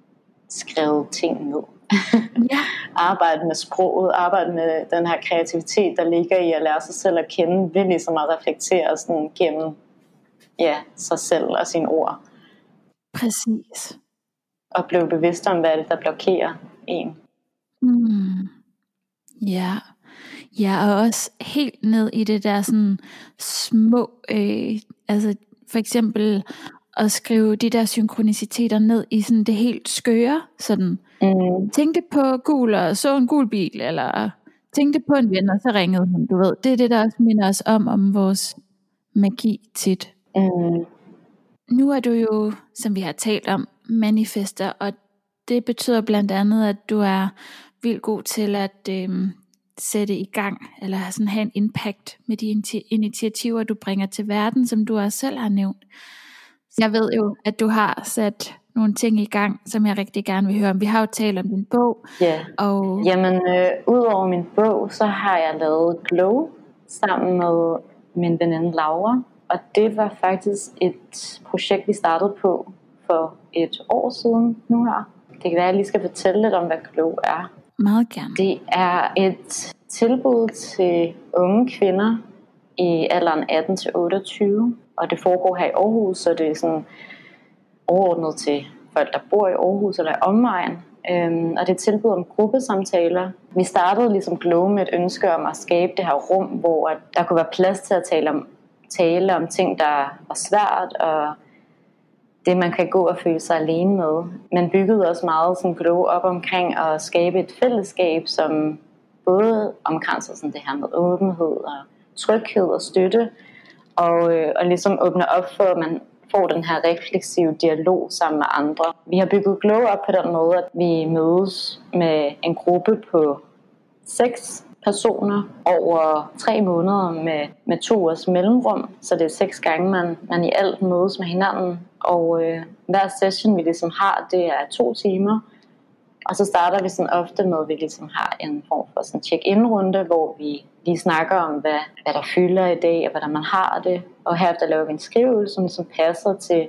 B: skrevet ting ned. Ja. Arbejde med sproget, arbejde med den her kreativitet, der ligger i at lære sig selv at kende, ved ligesom at reflektere sådan gennem ja, sig selv og sine ord.
C: Præcis.
B: Og blive bevidst om, hvad det der blokerer en.
C: Mm. Ja. Ja, og også helt ned i det der sådan små, øh, altså for eksempel at skrive de der synkroniciteter ned i sådan det helt skøre, sådan mm. tænkte på gul og så en gul bil, eller tænkte på en ven, og så ringede hun, du ved. Det er det, der også minder os om, om vores magi tit. Mm. Nu er du jo, som vi har talt om, manifester, og det betyder blandt andet, at du er vildt god til at øh, sætte i gang, eller sådan have en impact med de initiativer, du bringer til verden, som du også selv har nævnt. Jeg ved jo, at du har sat nogle ting i gang, som jeg rigtig gerne vil høre om. Vi har jo talt om din bog.
B: Yeah.
C: Og
B: Jamen, øh, udover min bog, så har jeg lavet Glow sammen med min veninde Laura. Og det var faktisk et projekt, vi startede på for et år siden nu her. Det kan være, at jeg lige skal fortælle lidt om, hvad Glow er.
C: Meget gerne.
B: Det er et tilbud til unge kvinder i alderen atten til otteogtyve. Og det foregår her i Aarhus, så det er sådan overordnet til folk, der bor i Aarhus eller i omegn. Øhm, og det er et tilbud om gruppesamtaler. Vi startede ligesom Glow med et ønske om at skabe det her rum, hvor der kunne være plads til at tale om, tale om ting, der var svært, og det man kan gå og føle sig alene med. Man byggede også meget sådan Glow op omkring at skabe et fællesskab, som både omkranser sådan det her med åbenhed og tryghed og støtte, og, øh, og ligesom åbner op for, at man får den her refleksive dialog sammen med andre. Vi har bygget Glow op på den måde, at vi mødes med en gruppe på seks personer over tre måneder med, med to års mellemrum, så det er seks gange, man, man i alt mødes med hinanden. Og øh, hver session, vi ligesom har, det er to timer. Og så starter vi sådan ofte med, at vi ligesom har en form for sådan check-in-runde, hvor vi lige snakker om, hvad, hvad der fylder i dag, og hvordan man har det. Og herefter laver vi en skrivelse, som ligesom passer til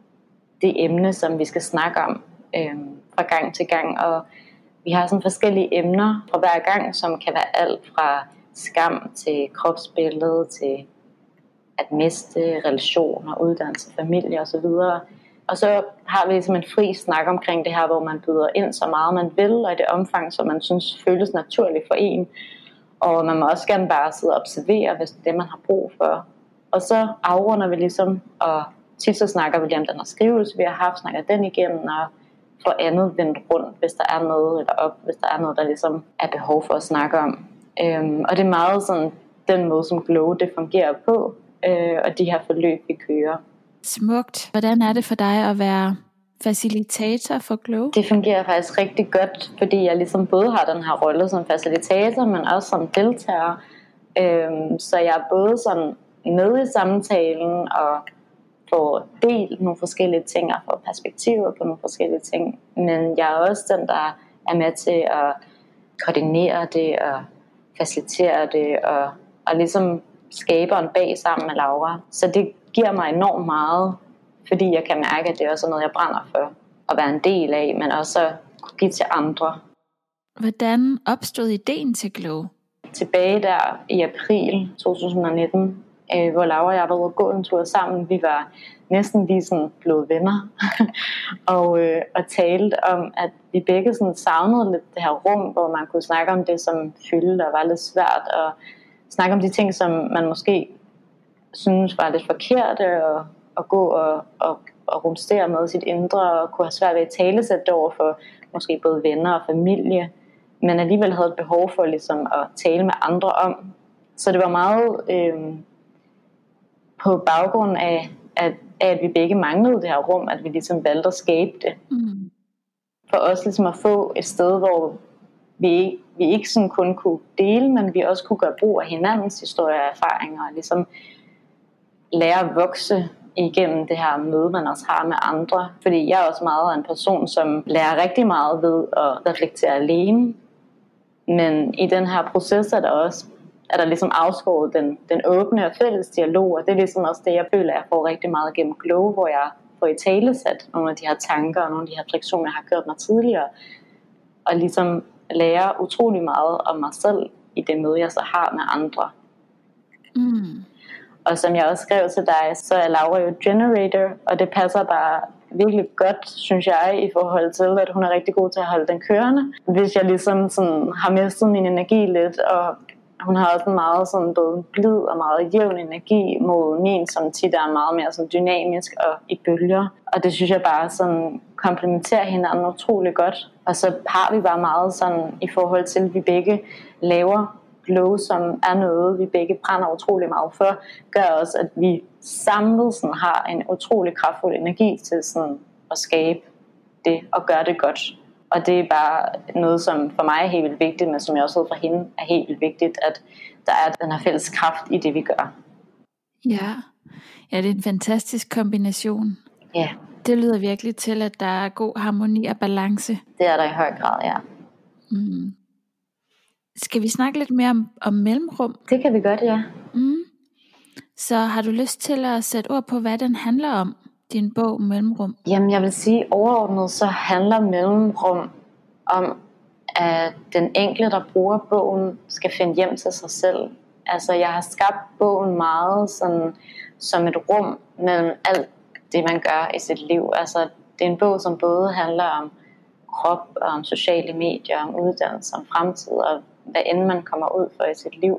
B: det emne, som vi skal snakke om øh, fra gang til gang. Og vi har sådan forskellige emner fra hver gang, som kan være alt fra skam til kropsbillede, til at miste relationer, uddannelse, familie osv. Og så har vi ligesom en fri snak omkring det her, hvor man byder ind så meget man vil, og i det omfang, som man synes føles naturligt for en. Og man må også gerne bare sidde og observere, hvis det er det, man har brug for. Og så afrunder vi ligesom, og tit så snakker vi lige om den her skrivelse, vi har haft, snakker den igennem, og får andet vendt rundt, hvis der er noget, eller op, hvis der er noget, der ligesom er behov for at snakke om. Øhm, og det er meget sådan den måde, som Glow det fungerer på, øh, og de her forløb, vi kører.
C: Smukt. Hvordan er det for dig at være facilitator for Glow?
B: Det fungerer faktisk rigtig godt, fordi jeg ligesom både har den her rolle som facilitator, men også som deltager. Øhm, så jeg er både sådan med i samtalen og får delt nogle forskellige ting og får perspektiver på nogle forskellige ting. Men jeg er også den, der er med til at koordinere det og facilitere det og, og ligesom skabe en bag sammen med Laura. Så det giver mig enormt meget, fordi jeg kan mærke, at det også er noget, jeg brænder for at være en del af, men også at kunne give til andre.
C: Hvordan opstod ideen til Glow?
B: Tilbage der i april to tusind nitten, øh, hvor Laura og jeg var ude at gå en tur sammen. Vi var næsten lige sådan blevet venner og, øh, og talte om, at vi begge sådan savnede lidt det her rum, hvor man kunne snakke om det, som fyldte og var lidt svært, og snakke om de ting, som man måske synes var lidt forkerte, og, og gå og, og, og rumstere med sit indre, og kunne have svært ved at talesætte det over for måske både venner og familie. men alligevel havde et behov for ligesom at tale med andre om. Så det var meget øh, på baggrund af at, at vi begge manglede det her rum, at vi ligesom valgte at skabe det. Mm. For os ligesom at få et sted, hvor vi, vi ikke sådan kun kunne dele, men vi også kunne gøre brug af hinandens historier og erfaringer, og ligesom lære at vokse igennem det her møde, man også har med andre. Fordi jeg er også meget en person, som lærer rigtig meget ved at reflektere alene. Men i den her proces er der også er der ligesom afskåret den, den åbne og fælles dialog, og det er ligesom også det, jeg føler, jeg får rigtig meget gennem Glow, hvor jeg får i talesat nogle af de her tanker og nogle af de her refleksioner, jeg har gjort mig tidligere, og ligesom lære utrolig meget om mig selv i det møde, jeg så har med andre. Mm. Og som jeg også skrev til dig, så er Laura jo generator, og det passer bare virkelig godt, synes jeg, i forhold til, at hun er rigtig god til at holde den kørende. Hvis jeg ligesom sådan har mistet min energi lidt, og hun har også en meget sådan både blid og meget jævn energi mod min, som tit er meget mere sådan dynamisk og i bølger. Og det synes jeg bare sådan komplementerer hinanden utrolig godt. Og så har vi bare meget sådan i forhold til, at vi begge laver Glow, som er noget, vi begge brænder utrolig meget for, gør også, at vi samlet sådan har en utrolig kraftfuld energi til sådan at skabe det og gøre det godt. Og det er bare noget, som for mig er helt vildt vigtigt, men som jeg også ved fra hende er helt vildt vigtigt, at der er den her fælles kraft i det, vi gør.
C: Ja, ja, det er en fantastisk kombination.
B: Ja.
C: Det lyder virkelig til, at der er god harmoni og balance.
B: Det er der i høj grad, ja.
C: Mm. Skal vi snakke lidt mere om, om mellemrum?
B: Det kan vi godt, ja.
C: Mm. Så har du lyst til at sætte ord på, hvad den handler om? Din bog Mellemrum?
B: Jamen jeg vil sige overordnet, så handler Mellemrum om, at den enkelte, der bruger bogen, skal finde hjem til sig selv. Altså jeg har skabt bogen meget sådan, som et rum mellem alt det, man gør i sit liv. Altså det er en bog, som både handler om krop, og om sociale medier, om uddannelse, om fremtid, og hvad end man kommer ud for i sit liv.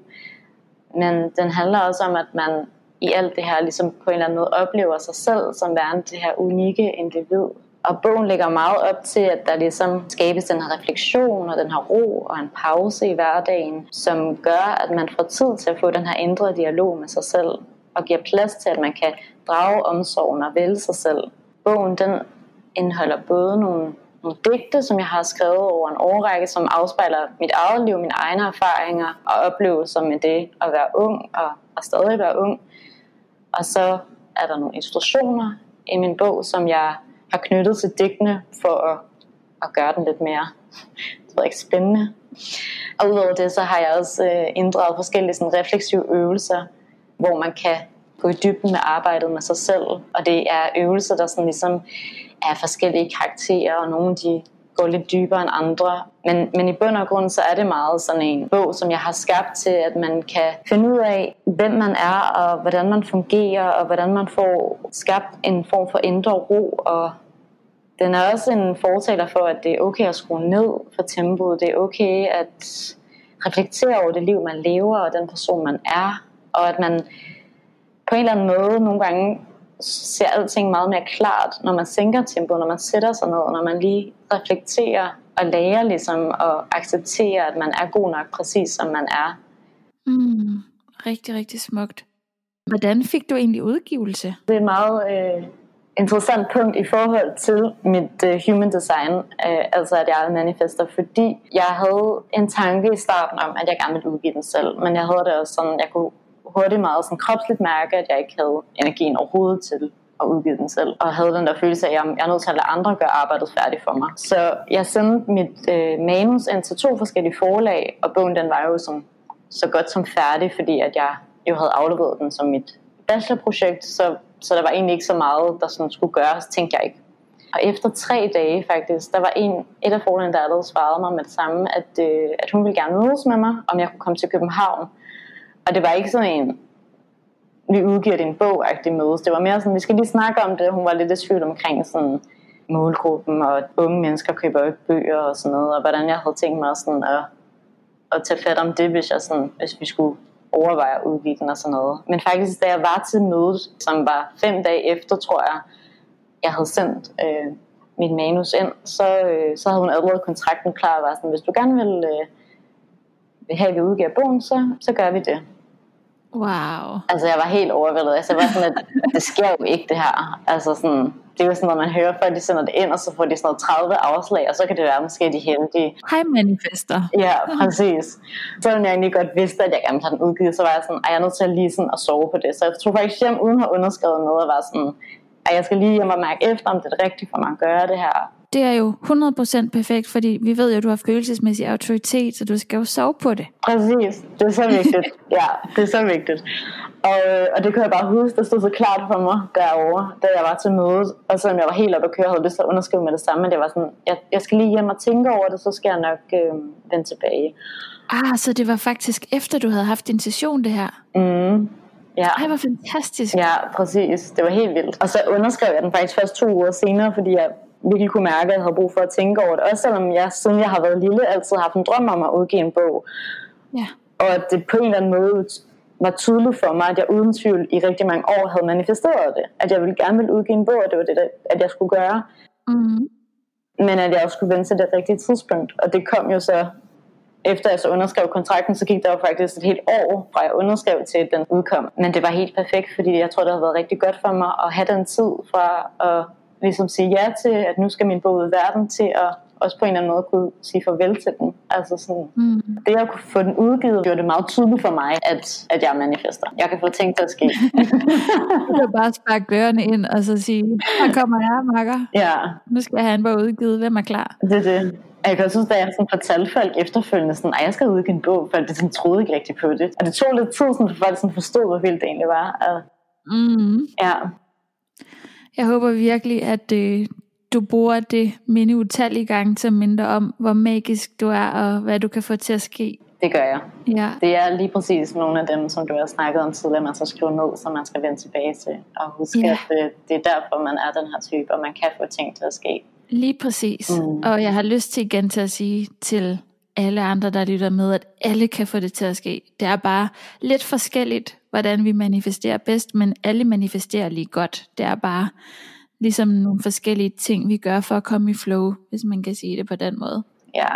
B: Men den handler også om, at man i alt det her ligesom på en eller anden måde oplever sig selv som værende det her unikke individ. Og bogen lægger meget op til, at der ligesom skabes den her refleksion og den her ro og en pause i hverdagen, som gør, at man får tid til at få den her indre dialog med sig selv og giver plads til, at man kan drage omsorgen og vælge sig selv. Bogen den indeholder både nogle, nogle digte, som jeg har skrevet over en årrække, som afspejler mit eget liv, mine egne erfaringer og oplevelser med det at være ung og, og stadig være ung. Og så er der nogle illustrationer i min bog, som jeg har knyttet til digtene for at, at gøre den lidt mere det ved ikke, spændende. Og udover det, så har jeg også øh, inddraget forskellige sådan, refleksive øvelser, hvor man kan gå i dybden med arbejdet med sig selv. Og det er øvelser, der sådan ligesom er forskellige karakterer, og nogle de går lidt dybere end andre. Men, men i bund og grund, så er det meget sådan en bog, som jeg har skabt til, at man kan finde ud af, hvem man er, og hvordan man fungerer, og hvordan man får skabt en form for indre ro. Og den er også en fortaler for, at det er okay at skrue ned for tempoet. Det er okay at reflektere over det liv, man lever, og den person, man er. Og at man på en eller anden måde nogle gange ser alting meget mere klart, når man sænker tempoet, når man sætter sig ned, når man lige reflekterer og lærer ligesom at acceptere, at man er god nok præcis som man er.
C: Mm, rigtig, rigtig smukt. Hvordan fik du egentlig udgivelse?
B: Det er et meget øh, interessant punkt i forhold til mit øh, human design, øh, altså at jeg er manifester, fordi jeg havde en tanke i starten om, at jeg gerne ville udgive den selv, men jeg havde det også sådan, jeg kunne hurtigt meget sådan kropsligt mærke, at jeg ikke havde energien overhovedet til at udgive den selv, og havde den der følelse af, at jeg er nødt til at lade andre gøre arbejdet færdigt for mig. Så jeg sendte mit øh, manus ind til to forskellige forlag, og bogen den var jo som, så godt som færdig, fordi at jeg jo havde afleveret den som mit bachelorprojekt, så, så der var egentlig ikke så meget, der sådan skulle gøres, tænkte jeg ikke. Og efter tre dage faktisk, der var en, et af forlagene, der allerede svarede mig med det samme, at, øh, at hun ville gerne mødes med mig, om jeg kunne komme til København. Og det var ikke sådan en, vi udgiver din bog-agtig mødes. Det var mere sådan, vi skal lige snakke om det. Hun var lidt i tvivl omkring sådan målgruppen, og at unge mennesker køber ikke bøger og sådan noget, og hvordan jeg havde tænkt mig sådan at, at tage fat om det, hvis, jeg sådan, hvis vi skulle overveje at udgive den og sådan noget. Men faktisk, da jeg var til mødet, som var fem dage efter, tror jeg, jeg havde sendt øh, mit manus ind, så, øh, så havde hun allerede kontrakten klar og var sådan, hvis du gerne vil, øh, vil have, at vi udgiver bogen, så, så gør vi det.
C: Wow.
B: Altså jeg var helt overvældet. Altså jeg var sådan, at det sker jo ikke det her. Altså sådan, det er jo sådan, når man hører folk, de sender det ind, og så får de sådan noget tredive afslag, og så kan det være måske de heldige.
C: Hej manifester.
B: Ja, præcis. Så jeg egentlig godt vidste, at jeg gerne ville have den udgivet, så var jeg sådan, at jeg er nødt til at lige sådan at sove på det. Så jeg tog faktisk hjem uden at have underskrevet noget, og var sådan, at jeg skal lige hjem og mærke efter, om det er rigtigt for mig at gøre det her.
C: Det er jo hundrede procent perfekt, fordi vi ved jo, at du har følelsesmæssig autoritet, så du skal jo sove på det.
B: Præcis, det er så vigtigt. Ja, det er så vigtigt. Og, og det kan jeg bare huske, det stod så klart for mig derovre, da jeg var til mødet. Og selvom jeg var helt oppe at køre, havde lyst til at underskrive med det samme, men det var sådan, jeg, jeg skal lige hjem og tænke over det, så skal jeg nok øh, vende tilbage.
C: Ah, så det var faktisk efter, du havde haft din session, det her?
B: Mm. Ja.
C: Ej, hvor fantastisk.
B: Ja, præcis. Det var helt vildt. Og så underskrev jeg den faktisk først to uger senere, fordi jeg virkelig kunne mærke, at jeg havde brug for at tænke over det. Også selvom jeg, siden jeg har været lille, altid har haft en drøm om at udgive en bog.
C: Ja.
B: Og at det på en eller anden måde var tydeligt for mig, at jeg uden tvivl i rigtig mange år havde manifesteret det. At jeg ville gerne ville udgive en bog, og det var det, at jeg skulle gøre.
C: Mm-hmm.
B: Men at jeg også skulle vente til det rigtige tidspunkt. Og det kom jo så, efter jeg så underskrev kontrakten, så gik der jo faktisk et helt år, fra jeg underskrev til, at den udkom. Men det var helt perfekt, fordi jeg tror, det havde været rigtig godt for mig at have den tid fra at ligesom sige ja til, at nu skal min bog ud i verden, til at også på en eller anden måde kunne sige farvel til den. Altså sådan, mm. det at kunne få den udgivet, gjorde det meget tydeligt for mig, at, at jeg er manifester. Jeg kan få ting til at ske.
C: Du kan bare sparke dørene ind og så sige, her kommer jeg, makker.
B: Ja.
C: Nu skal jeg have en bog udgivet. Hvem er klar?
B: Det er det. Jeg kan også synes, at jeg sådan fortalte folk efterfølgende, sådan, at jeg skal udgive en bog, for det sådan, troede ikke rigtig på det. Og det tog lidt tid, sådan, for folk sådan forstod, hvor vildt det egentlig var. Og,
C: mm.
B: Ja.
C: Jeg håber virkelig, at øh, du bruger det minde utallige gange til at minde om, hvor magisk du er, og hvad du kan få til at ske.
B: Det gør jeg.
C: Ja.
B: Det er lige præcis nogle af dem, som du har snakket om tidligere, man så skriver ned, som man skal vende tilbage til. Og huske, ja. at det, det er derfor, man er den her type, og man kan få ting til at ske.
C: Lige præcis. Mm. Og jeg har lyst til igen til at sige til alle andre, der lytter med, at alle kan få det til at ske. Det er bare lidt forskelligt, hvordan vi manifesterer bedst, men alle manifesterer lige godt. Det er bare ligesom nogle forskellige ting, vi gør for at komme i flow, hvis man kan sige det på den måde.
B: Ja.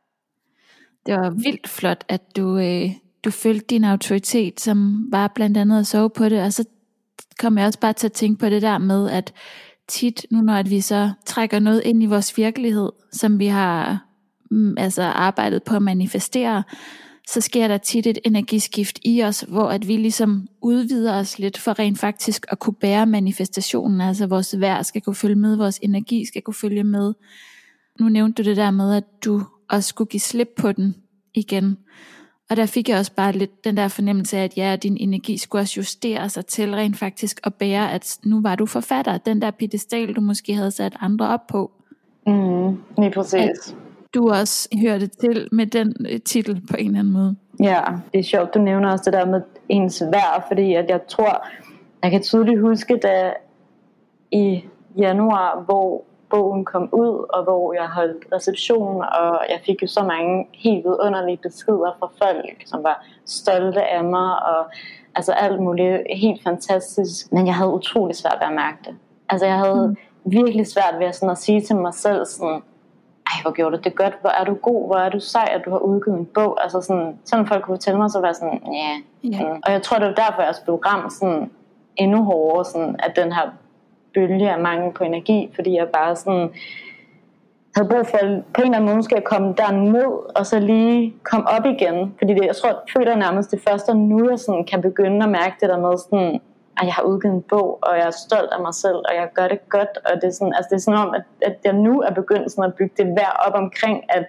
C: Det var vildt flot, at du, øh, du følte din autoritet, som var blandt andet at sove på det, og så kom jeg også bare til at tænke på det der med, at tit, nu når at vi så trækker noget ind i vores virkelighed, som vi har mm, altså arbejdet på at manifestere, så sker der tit et energiskift i os, hvor at vi ligesom udvider os lidt for rent faktisk at kunne bære manifestationen, altså vores vejr skal kunne følge med, vores energi skal kunne følge med. Nu nævnte du det der med, at du også skulle give slip på den igen. Og der fik jeg også bare lidt den der fornemmelse af, at ja, din energi skulle også justere sig til rent faktisk at bære, at nu var du forfatter. Den der piedestal, du måske havde sat andre op på.
B: Mm, lige præcis.
C: At du også hørte til med den titel på en eller anden måde.
B: Ja, det er sjovt, du nævner også det der med ens værd, fordi at jeg tror, jeg kan tydeligt huske, da i januar, hvor bogen kom ud, og hvor jeg holdt reception, og jeg fik jo så mange helt vidunderlige beskeder fra folk, som var stolte af mig, og altså alt muligt helt fantastisk. Men jeg havde utrolig svært ved at mærke det. Altså jeg havde mm. virkelig svært ved at, sådan, at sige til mig selv sådan, ej, hvor gjorde du det godt, hvor er du god, hvor er du sej, at du har udgivet en bog. Altså sådan, sådan folk kunne fortælle mig, så var jeg sådan, ja. Yeah. Mm. Og jeg tror, det var derfor, jeg også blev ramt sådan endnu hårdere, sådan, at den her bølge af mangel på energi, fordi jeg bare sådan havde brug for, på en eller anden måde skal jeg komme derned, og så lige komme op igen, fordi det, jeg tror, jeg føler nærmest det første, nu jeg sådan kan begynde at mærke det der med sådan, at jeg har udgivet en bog, og jeg er stolt af mig selv, og jeg gør det godt, og det er sådan, altså det er sådan om, at, at jeg nu er begyndt sådan at bygge det værd op omkring, at,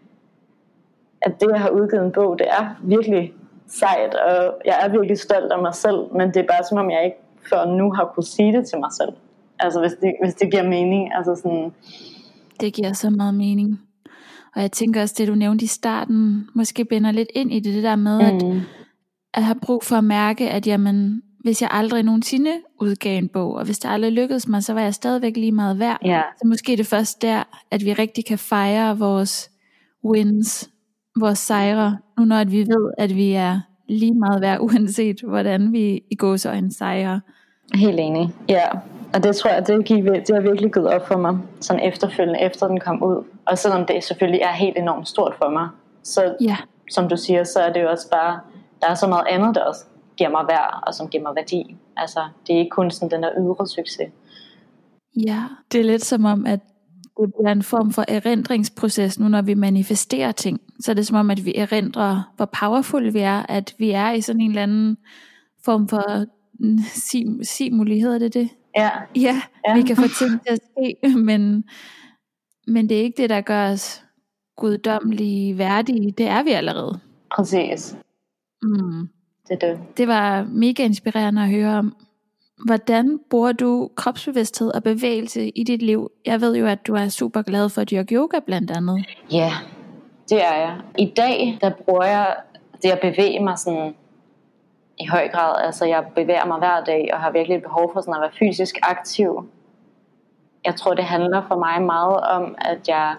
B: at det, jeg har udgivet en bog, det er virkelig sejt, og jeg er virkelig stolt af mig selv, men det er bare som om, jeg ikke før nu har kunne sige det til mig selv. Altså hvis det, hvis det giver mening. Altså sådan.
C: Det giver så meget mening. Og jeg tænker også, det du nævnte i starten, måske binder lidt ind i det, det der med, mm. at, at have brug for at mærke, at jamen, hvis jeg aldrig nogensinde udgav en bog, og hvis det aldrig lykkedes mig, så var jeg stadigvæk lige meget værd.
B: Yeah.
C: Så måske er det først der, at vi rigtig kan fejre vores wins, vores sejre, nu når at vi ved, at vi er lige meget værd, uanset hvordan vi i gåseøjne sejrer.
B: Helt enig, ja. Og det tror jeg, det, gik, det har virkelig gået op for mig, sådan efterfølgende, efter den kom ud. Og selvom det selvfølgelig er helt enormt stort for mig, så yeah. som du siger, så er det jo også bare, der er så meget andet, der også giver mig værd, og som giver mig værdi. Altså, det er ikke kun sådan den der ydre succes.
C: Ja, det er lidt som om, at det bliver en form for erindringsproces nu, når vi manifesterer ting. Så er det som om, at vi erindrer, hvor powerful vi er, at vi er i sådan en eller anden form for sim- simuli, hedder det det?
B: Ja.
C: Ja,
B: ja.
C: Vi kan få ting til at ske, men, men det er ikke det, der gør os guddommelige værdige. Det er vi allerede.
B: Præcis.
C: Mm.
B: Det er det.
C: Det var mega inspirerende at høre om. Hvordan bruger du kropsbevidsthed og bevægelse i dit liv? Jeg ved jo, at du er super glad for at dyrke yoga blandt andet.
B: Ja, det er jeg. I dag, der bruger jeg det at bevæge mig sådan i høj grad. Altså, jeg bevæger mig hver dag og har virkelig behov for sådan at være fysisk aktiv. Jeg tror, det handler for mig meget om, at jeg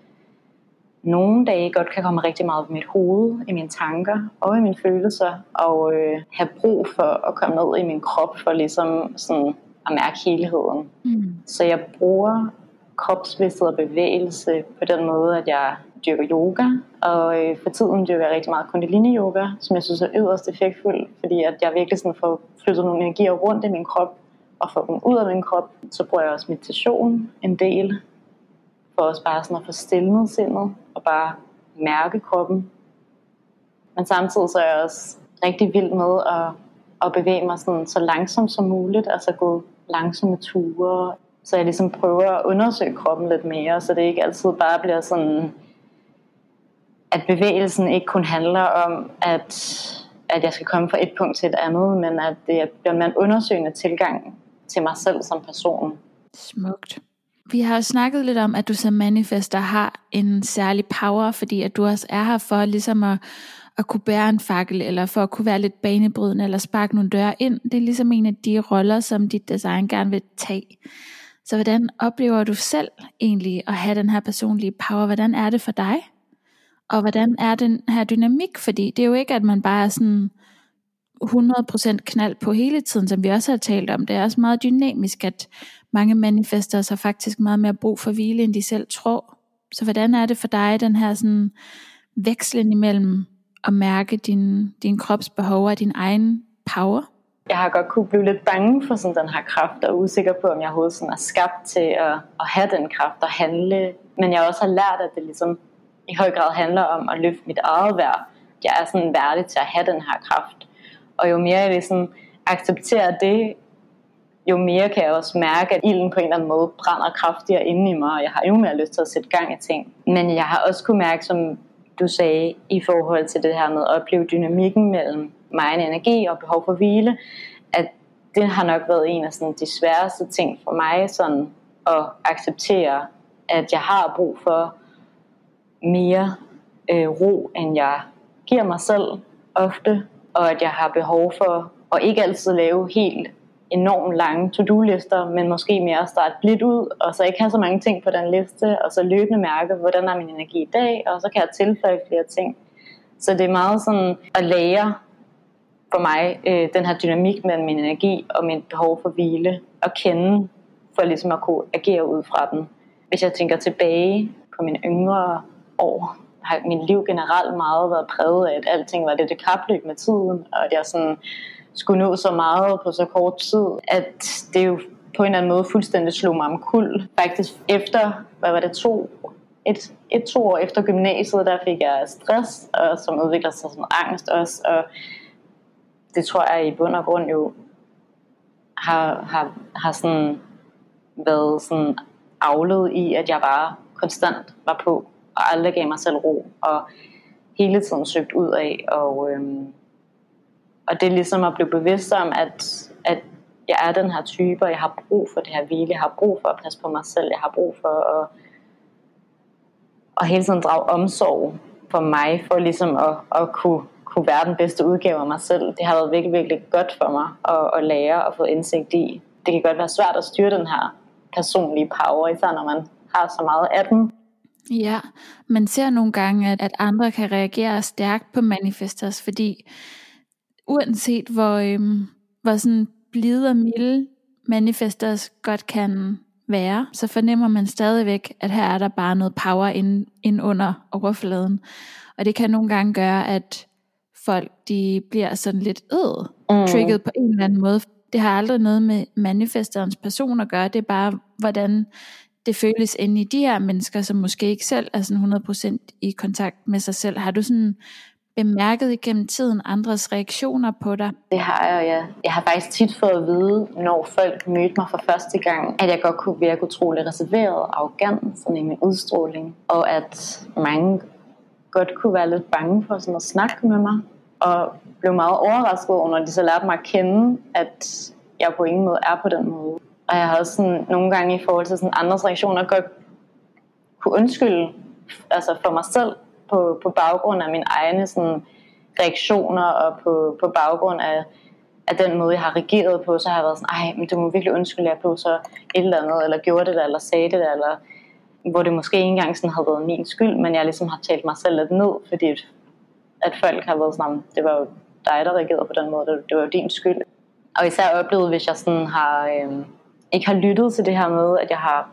B: nogle dage godt kan komme rigtig meget på mit hoved, i mine tanker og i mine følelser, og øh, have brug for at komme ned i min krop, for ligesom sådan at mærke helheden. Mm. Så jeg bruger kropsbevidsthed og bevægelse på den måde, at jeg dyrker yoga, og øh, for tiden dyrker jeg rigtig meget kundalini yoga, som jeg synes er yderst effektfuldt, fordi at jeg virkelig sådan får flyttet nogle energier rundt i min krop, og får dem ud af min krop. Så bruger jeg også meditation en del, for også bare sådan at få stillet sindet, og bare mærke kroppen. Men samtidig så er jeg også rigtig vild med at, at bevæge mig sådan så langsomt som muligt, altså gå langsomme ture, så jeg ligesom prøver at undersøge kroppen lidt mere, så det ikke altid bare bliver sådan, at bevægelsen ikke kun handler om, at, at jeg skal komme fra et punkt til et andet, men at det bliver mere en undersøgende tilgang til mig selv som person.
C: Smukt. Vi har jo snakket lidt om, at du som manifester har en særlig power, fordi at du også er her for ligesom at, at kunne bære en fakkel, eller for at kunne være lidt banebrydende, eller sparke nogle døre ind. Det er ligesom en af de roller, som dit design gerne vil tage. Så hvordan oplever du selv egentlig at have den her personlige power? Hvordan er det for dig? Og hvordan er den her dynamik? Fordi det er jo ikke, at man bare er sådan hundrede procent knald på hele tiden, som vi også har talt om. Det er også meget dynamisk, at mange manifestors har faktisk meget mere brug for hvile, end de selv tror. Så hvordan er det for dig, den her sådan vekslen imellem at mærke din, din krops behov og din egen power?
B: Jeg har godt kunne blive lidt bange for sådan den her kraft, og usikker på, om jeg overhovedet sådan er skabt til at, at have den kraft og handle. Men jeg også har lært, at det ligesom i høj grad handler om at løfte mit eget værd. Jeg er sådan værdig til at have den her kraft. Og jo mere jeg ligesom accepterer det, jo mere kan jeg også mærke, at ilden på en eller anden måde brænder kraftigere inde i mig, og jeg har endnu mere lyst til at sætte gang i ting. Men jeg har også kunne mærke, som du sagde, i forhold til det her med at opleve dynamikken mellem mig og energi og behov for hvile, at det har nok været en af sådan de sværeste ting for mig, sådan at acceptere, at jeg har brug for mere øh, ro, end jeg giver mig selv ofte, og at jeg har behov for at ikke altid lave helt enormt lange to-do-lister, men måske mere starte blidt ud, og så ikke have så mange ting på den liste, og så løbende mærke, hvordan er min energi i dag, og så kan jeg tilføje flere ting. Så det er meget sådan at lære for mig øh, den her dynamik mellem min energi og mit behov for hvile, og kende for ligesom at kunne agere ud fra den. Hvis jeg tænker tilbage på mine yngre år, har mit liv generelt meget været præget af, at alting var lidt et kapløb med tiden, og at jeg sådan skulle nå så meget på så kort tid, at det jo på en eller anden måde fuldstændig slog mig omkuld. Faktisk efter, hvad var det, to, et, et to år efter gymnasiet, der fik jeg stress, og som udviklede sig som angst også, og det tror jeg i bund og grund jo har, har, har sådan været sådan avlet i, at jeg bare konstant var på, og aldrig gav mig selv ro, og hele tiden søgt ud af, og øhm, Og det er ligesom at blive bevidst om, at, at jeg er den her type, og jeg har brug for det her hvile, jeg har brug for at passe på mig selv, jeg har brug for at, at hele tiden drage omsorg for mig, for ligesom at, at kunne, kunne være den bedste udgave af mig selv. Det har været virkelig, virkelig godt for mig at, at lære og få indsigt i. Det kan godt være svært at styre den her personlige power, især når man har så meget af den.
C: Ja, man ser nogle gange, at, at andre kan reagere stærkt på manifestors, fordi uanset hvor, øhm, hvor sådan blide og milde manifestors godt kan være, så fornemmer man stadigvæk, at her er der bare noget power ind, ind under overfladen. Og det kan nogle gange gøre, at folk de bliver sådan lidt øh, mm. trigget på en eller anden måde. Det har aldrig noget med manifestorens person at gøre. Det er bare, hvordan det føles inde i de her mennesker, som måske ikke selv er sådan hundrede procent i kontakt med sig selv. Har du sådan bemærket igennem tiden andres reaktioner på dig?
B: Det har jeg, ja. Jeg har faktisk tit fået at vide, når folk mødte mig for første gang, at jeg godt kunne virke utrolig reserveret og arrogant sådan i min udstråling. Og at mange godt kunne være lidt bange for sådan at snakke med mig. Og blev meget overrasket over, når de så lærte mig at kende, at jeg på ingen måde er på den måde. Og jeg har også sådan, nogle gange i forhold til sådan andres reaktioner godt kunne undskylde altså for mig selv på, på baggrund af mine egne sådan, reaktioner og på, på baggrund af, af den måde, jeg har reageret på. Så har jeg været sådan, ej, men du må virkelig undskylde, at jeg blev så et eller andet, eller gjorde det der, eller sagde det der, eller hvor det måske ikke engang sådan havde været min skyld, men jeg ligesom har talt mig selv lidt ned, fordi at folk har været sådan, det var jo dig, der reagerede på den måde, det, det var jo din skyld. Og især oplevet, hvis jeg sådan har, øh, ikke har lyttet til det her med, at jeg har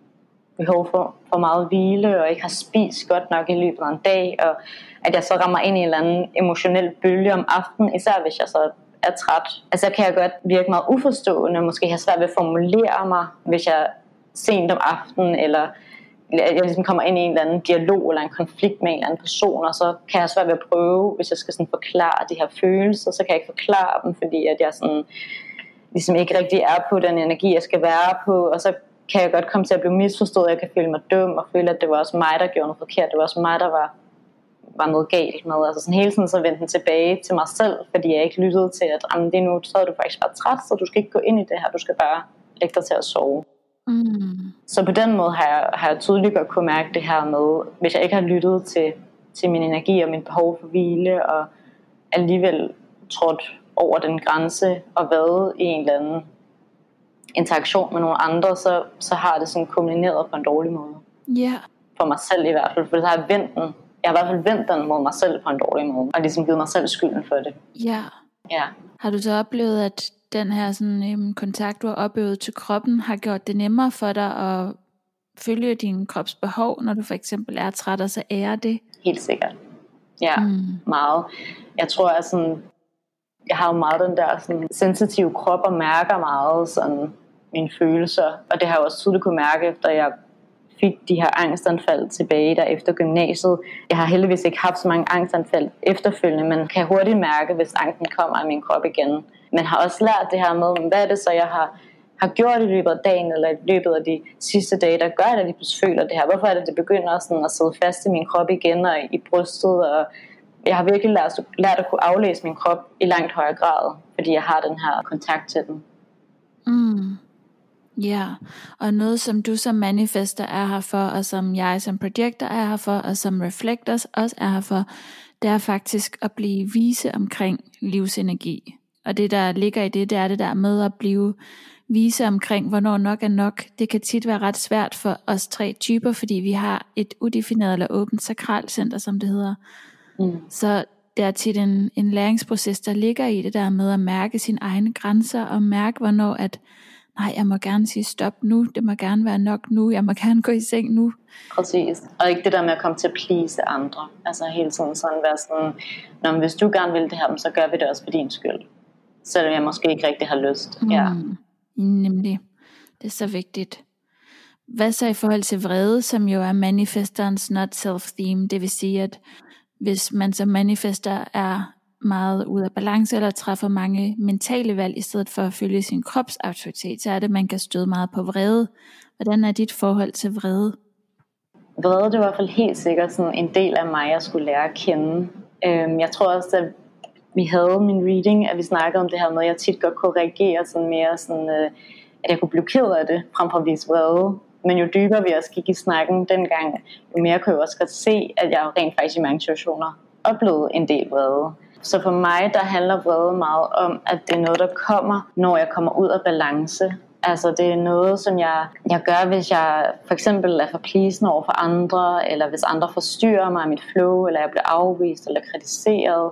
B: behov for, for meget hvile, og ikke har spist godt nok i løbet af en dag, og at jeg så rammer ind i en eller anden emotionel bølge om aftenen, især hvis jeg så er træt. Altså kan jeg godt virke meget uforstående, måske have svært ved at formulere mig, hvis jeg sent om aftenen, eller jeg ligesom kommer ind i en eller anden dialog eller en konflikt med en eller anden person, og så kan jeg svært ved at prøve, hvis jeg skal sådan forklare de her følelser, så kan jeg ikke forklare dem, fordi at jeg sådan, ligesom ikke rigtig er på den energi, jeg skal være på, og så kan jeg godt komme til at blive misforstået, jeg kan føle mig dum, og føle, at det var også mig, der gjorde noget forkert, det var også mig, der var, var noget galt med, altså sådan hele tiden så vendte den tilbage til mig selv, fordi jeg ikke lyttede til, at det nu, så er du faktisk bare træt, så du skal ikke gå ind i det her, du skal bare lægge dig til at sove. Mm. Så på den måde har jeg, har jeg tydeligt godt kunne mærke det her med, hvis jeg ikke har lyttet til, til min energi og min behov for hvile, og alligevel trådt over den grænse og været i en eller anden interaktion med nogle andre, så, så har det sådan kombineret på en dårlig måde.
C: Ja. Yeah.
B: For mig selv i hvert fald, for så har jeg vendt den. Jeg har i hvert fald vendt den mod mig selv på en dårlig måde, og ligesom givet mig selv skylden for det.
C: Ja.
B: Ja.
C: Har du så oplevet, at den her sådan, øhm, kontakt, du har oplevet til kroppen, har gjort det nemmere for dig at følge din krops behov, når du for eksempel er træt, og så ærer det?
B: Helt sikkert. Ja, mm. meget. Jeg tror, at sådan, jeg har jo meget den der sådan, sensitive krop og mærker meget sådan, mine følelser, og det har jeg også tydeligt kunne mærke, efter jeg fik de her angstanfald tilbage der efter gymnasiet. Jeg har heldigvis ikke haft så mange angstanfald efterfølgende, men kan hurtigt mærke, hvis angsten kommer af min krop igen. Men har også lært det her med, hvad er det så, jeg har, har gjort i løbet af dagen, eller i løbet af de sidste dage, der gør, at jeg lige pludselig føler det her. Hvorfor er det, det begynder sådan at sidde fast i min krop igen, og i brystet, og jeg har virkelig lært, lært at kunne aflæse min krop i langt højere grad, fordi jeg har den her kontakt til den.
C: Mm. Ja, og noget som du som manifester er her for, og som jeg som projekter er her for, og som reflectors også er her for, det er faktisk at blive vise omkring livsenergi. Og det der ligger i det, det er det der med at blive vise omkring, hvornår nok er nok. Det kan tit være ret svært for os tre typer, fordi vi har et udefineret eller åbent sakralcenter, som det hedder. Mm. Så det er tit en, en læringsproces, der ligger i det der med at mærke sine egne grænser, og mærke, hvornår at nej, jeg må gerne sige stop nu, det må gerne være nok nu, jeg må gerne gå i seng nu.
B: Præcis, og ikke det der med at komme til at please andre. Altså hele tiden sådan være sådan, når hvis du gerne vil det her, så gør vi det også for din skyld. Selvom jeg måske ikke rigtig har lyst.
C: Mm,
B: ja.
C: Nemlig, det er så vigtigt. Hvad så i forhold til vrede, som jo er manifesterens not self-theme, det vil sige, at hvis man som manifester er meget ud af balance, eller træffer mange mentale valg, i stedet for at følge sin krops autoritet, så er det, man kan støde meget på vrede. Hvordan er dit forhold til vrede?
B: Vrede, det er i hvert fald helt sikkert sådan en del af mig, jeg skulle lære at kende. Jeg tror også, at vi havde min reading, at vi snakkede om det her med, at jeg tit godt kunne reagere sådan mere sådan, at jeg kunne blive ked af det, frem for at vise vrede. Men jo dybere vi også gik i snakken dengang, jo mere kunne jeg også godt se, at jeg rent faktisk i mange situationer oplevede en del vrede. Så for mig, der handler vrede meget om, at det er noget, der kommer, når jeg kommer ud af balance. Altså det er noget, som jeg, jeg gør, hvis jeg for eksempel er for pleasende over for andre, eller hvis andre forstyrrer mig i mit flow, eller jeg bliver afvist eller kritiseret.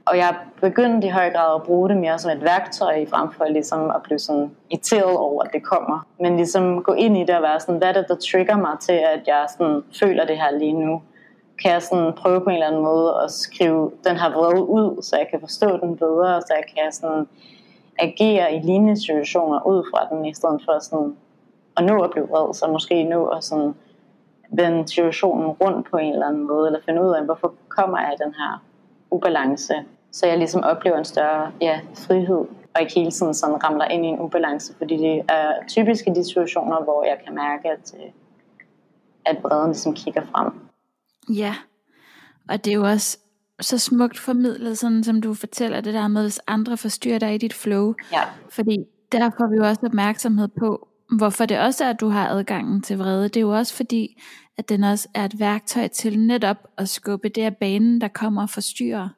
B: Og jeg begyndte i høj grad at bruge det mere som et værktøj, frem for ligesom at blive sådan irriteret over, at det kommer. Men ligesom gå ind i det og være sådan, hvad er det, der trigger mig til, at jeg sådan føler det her lige nu? Kan jeg sådan prøve på en eller anden måde at skrive den her vrede ud, så jeg kan forstå den bedre, så jeg kan sådan agere i lignende situationer ud fra den, i stedet for sådan at nå at blive vred, så måske nå at sådan vende situationen rundt på en eller anden måde, eller finde ud af, hvorfor kommer jeg i den her ubalance, så jeg ligesom oplever en større ja, frihed, og ikke hele tiden sådan ramler ind i en ubalance, fordi det er typisk i de situationer, hvor jeg kan mærke, at, at vreden ligesom kigger frem.
C: Ja, og det er jo også så smukt formidlet, sådan som du fortæller det der med, hvis andre forstyrrer dig i dit flow,
B: ja.
C: Fordi der får vi jo også opmærksomhed på, hvorfor det også er, at du har adgangen til vrede. Det er jo også fordi, at den også er et værktøj til netop at skubbe det af banen, der kommer og forstyrrer.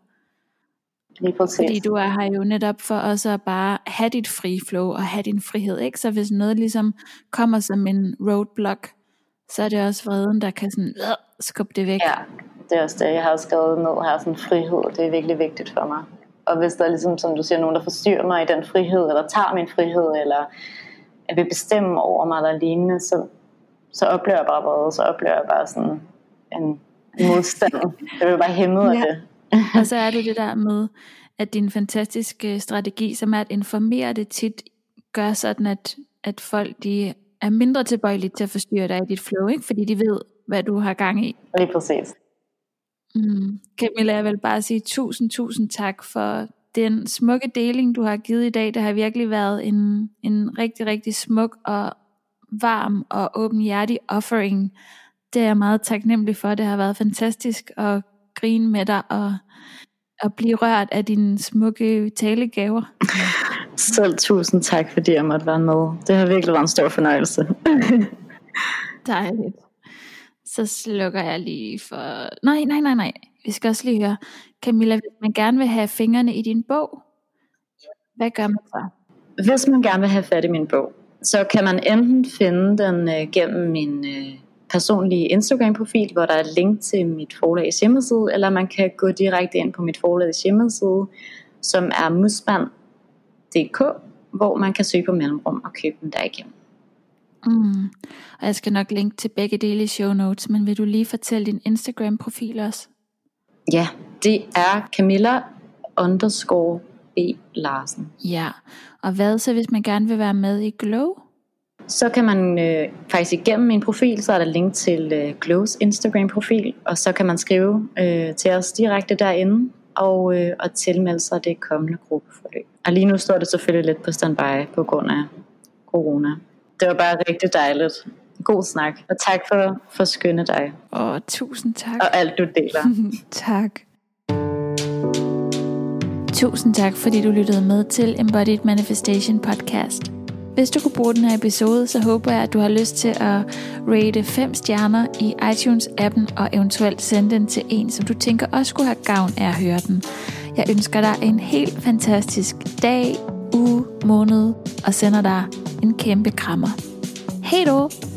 B: Lige præcis.
C: Fordi du er her jo netop for også at bare have dit free flow og have din frihed, ikke? Så hvis noget ligesom kommer som en roadblock, så er det også vreden, der kan sådan øh, skubbe det væk.
B: Ja, det er også det, jeg har skrevet ned her, sådan frihed, det er virkelig vigtigt for mig. Og hvis der er ligesom, som du siger, nogen, der forstyrrer mig i den frihed, eller tager min frihed, eller vil bestemme over mig eller lignende, så, så oplever jeg bare vrede, så oplever jeg bare sådan en modstand. Jeg vil bare hæmme af
C: ja.
B: det.
C: Og så er det det der med, at din fantastiske strategi, som er at informere det tit, gør sådan, at, at folk de er mindre tilbøjelige til at forstyrre dig i dit flow, ikke? Fordi de ved, hvad du har gang i.
B: Lige præcis.
C: Mm. Camilla, jeg vil bare sige tusind, tusind tak for den smukke deling, du har givet i dag. Det har virkelig været en, en rigtig, rigtig smuk og varm og åbenhjertig offering. Det er jeg meget taknemmelig for. Det har været fantastisk at grine med dig og, og blive rørt af dine smukke talegaver.
B: Selv tusind tak, fordi jeg måtte være med. Det har virkelig været en stor fornøjelse.
C: Dejligt. Så slukker jeg lige for... Nej, nej, nej, nej. Vi skal også lige høre. Camilla, hvis man gerne vil have fingrene i din bog, hvad gør man så?
B: Hvis man gerne vil have fat i min bog, så kan man enten finde den øh, gennem min øh, personlige Instagram-profil, hvor der er et link til mit forlags hjemmeside, eller man kan gå direkte ind på mit forlags hjemmeside, som er musband punktum d k, hvor man kan søge på mellemrum og købe den derigennem.
C: Mm. Og jeg skal nok linke til begge dele i show notes, men vil du lige fortælle din Instagram-profil også?
B: Ja, det er Camilla underscore B Larsen.
C: Ja, og hvad så, hvis man gerne vil være med i Glow?
B: Så kan man øh, faktisk igennem min profil, så er der link til øh, Glows Instagram-profil, og så kan man skrive øh, til os direkte derinde, og, øh, og tilmelde sig det kommende gruppeforløb. Og lige nu står det selvfølgelig lidt på standby på grund af corona. Det var bare rigtig dejligt. God snak, og tak for, for skønne dig.
C: Åh, tusind tak.
B: Og alt du deler.
C: Tak. Tusind tak, fordi du lyttede med til Embodied Manifestation podcast. Hvis du kunne bruge den her episode, så håber jeg, at du har lyst til at rate fem stjerner i iTunes-appen, og eventuelt sende den til en, som du tænker også skulle have gavn af at høre den. Jeg ønsker dig en helt fantastisk dag, uge, måned, og sender dig en kæmpe krammer. Hej då!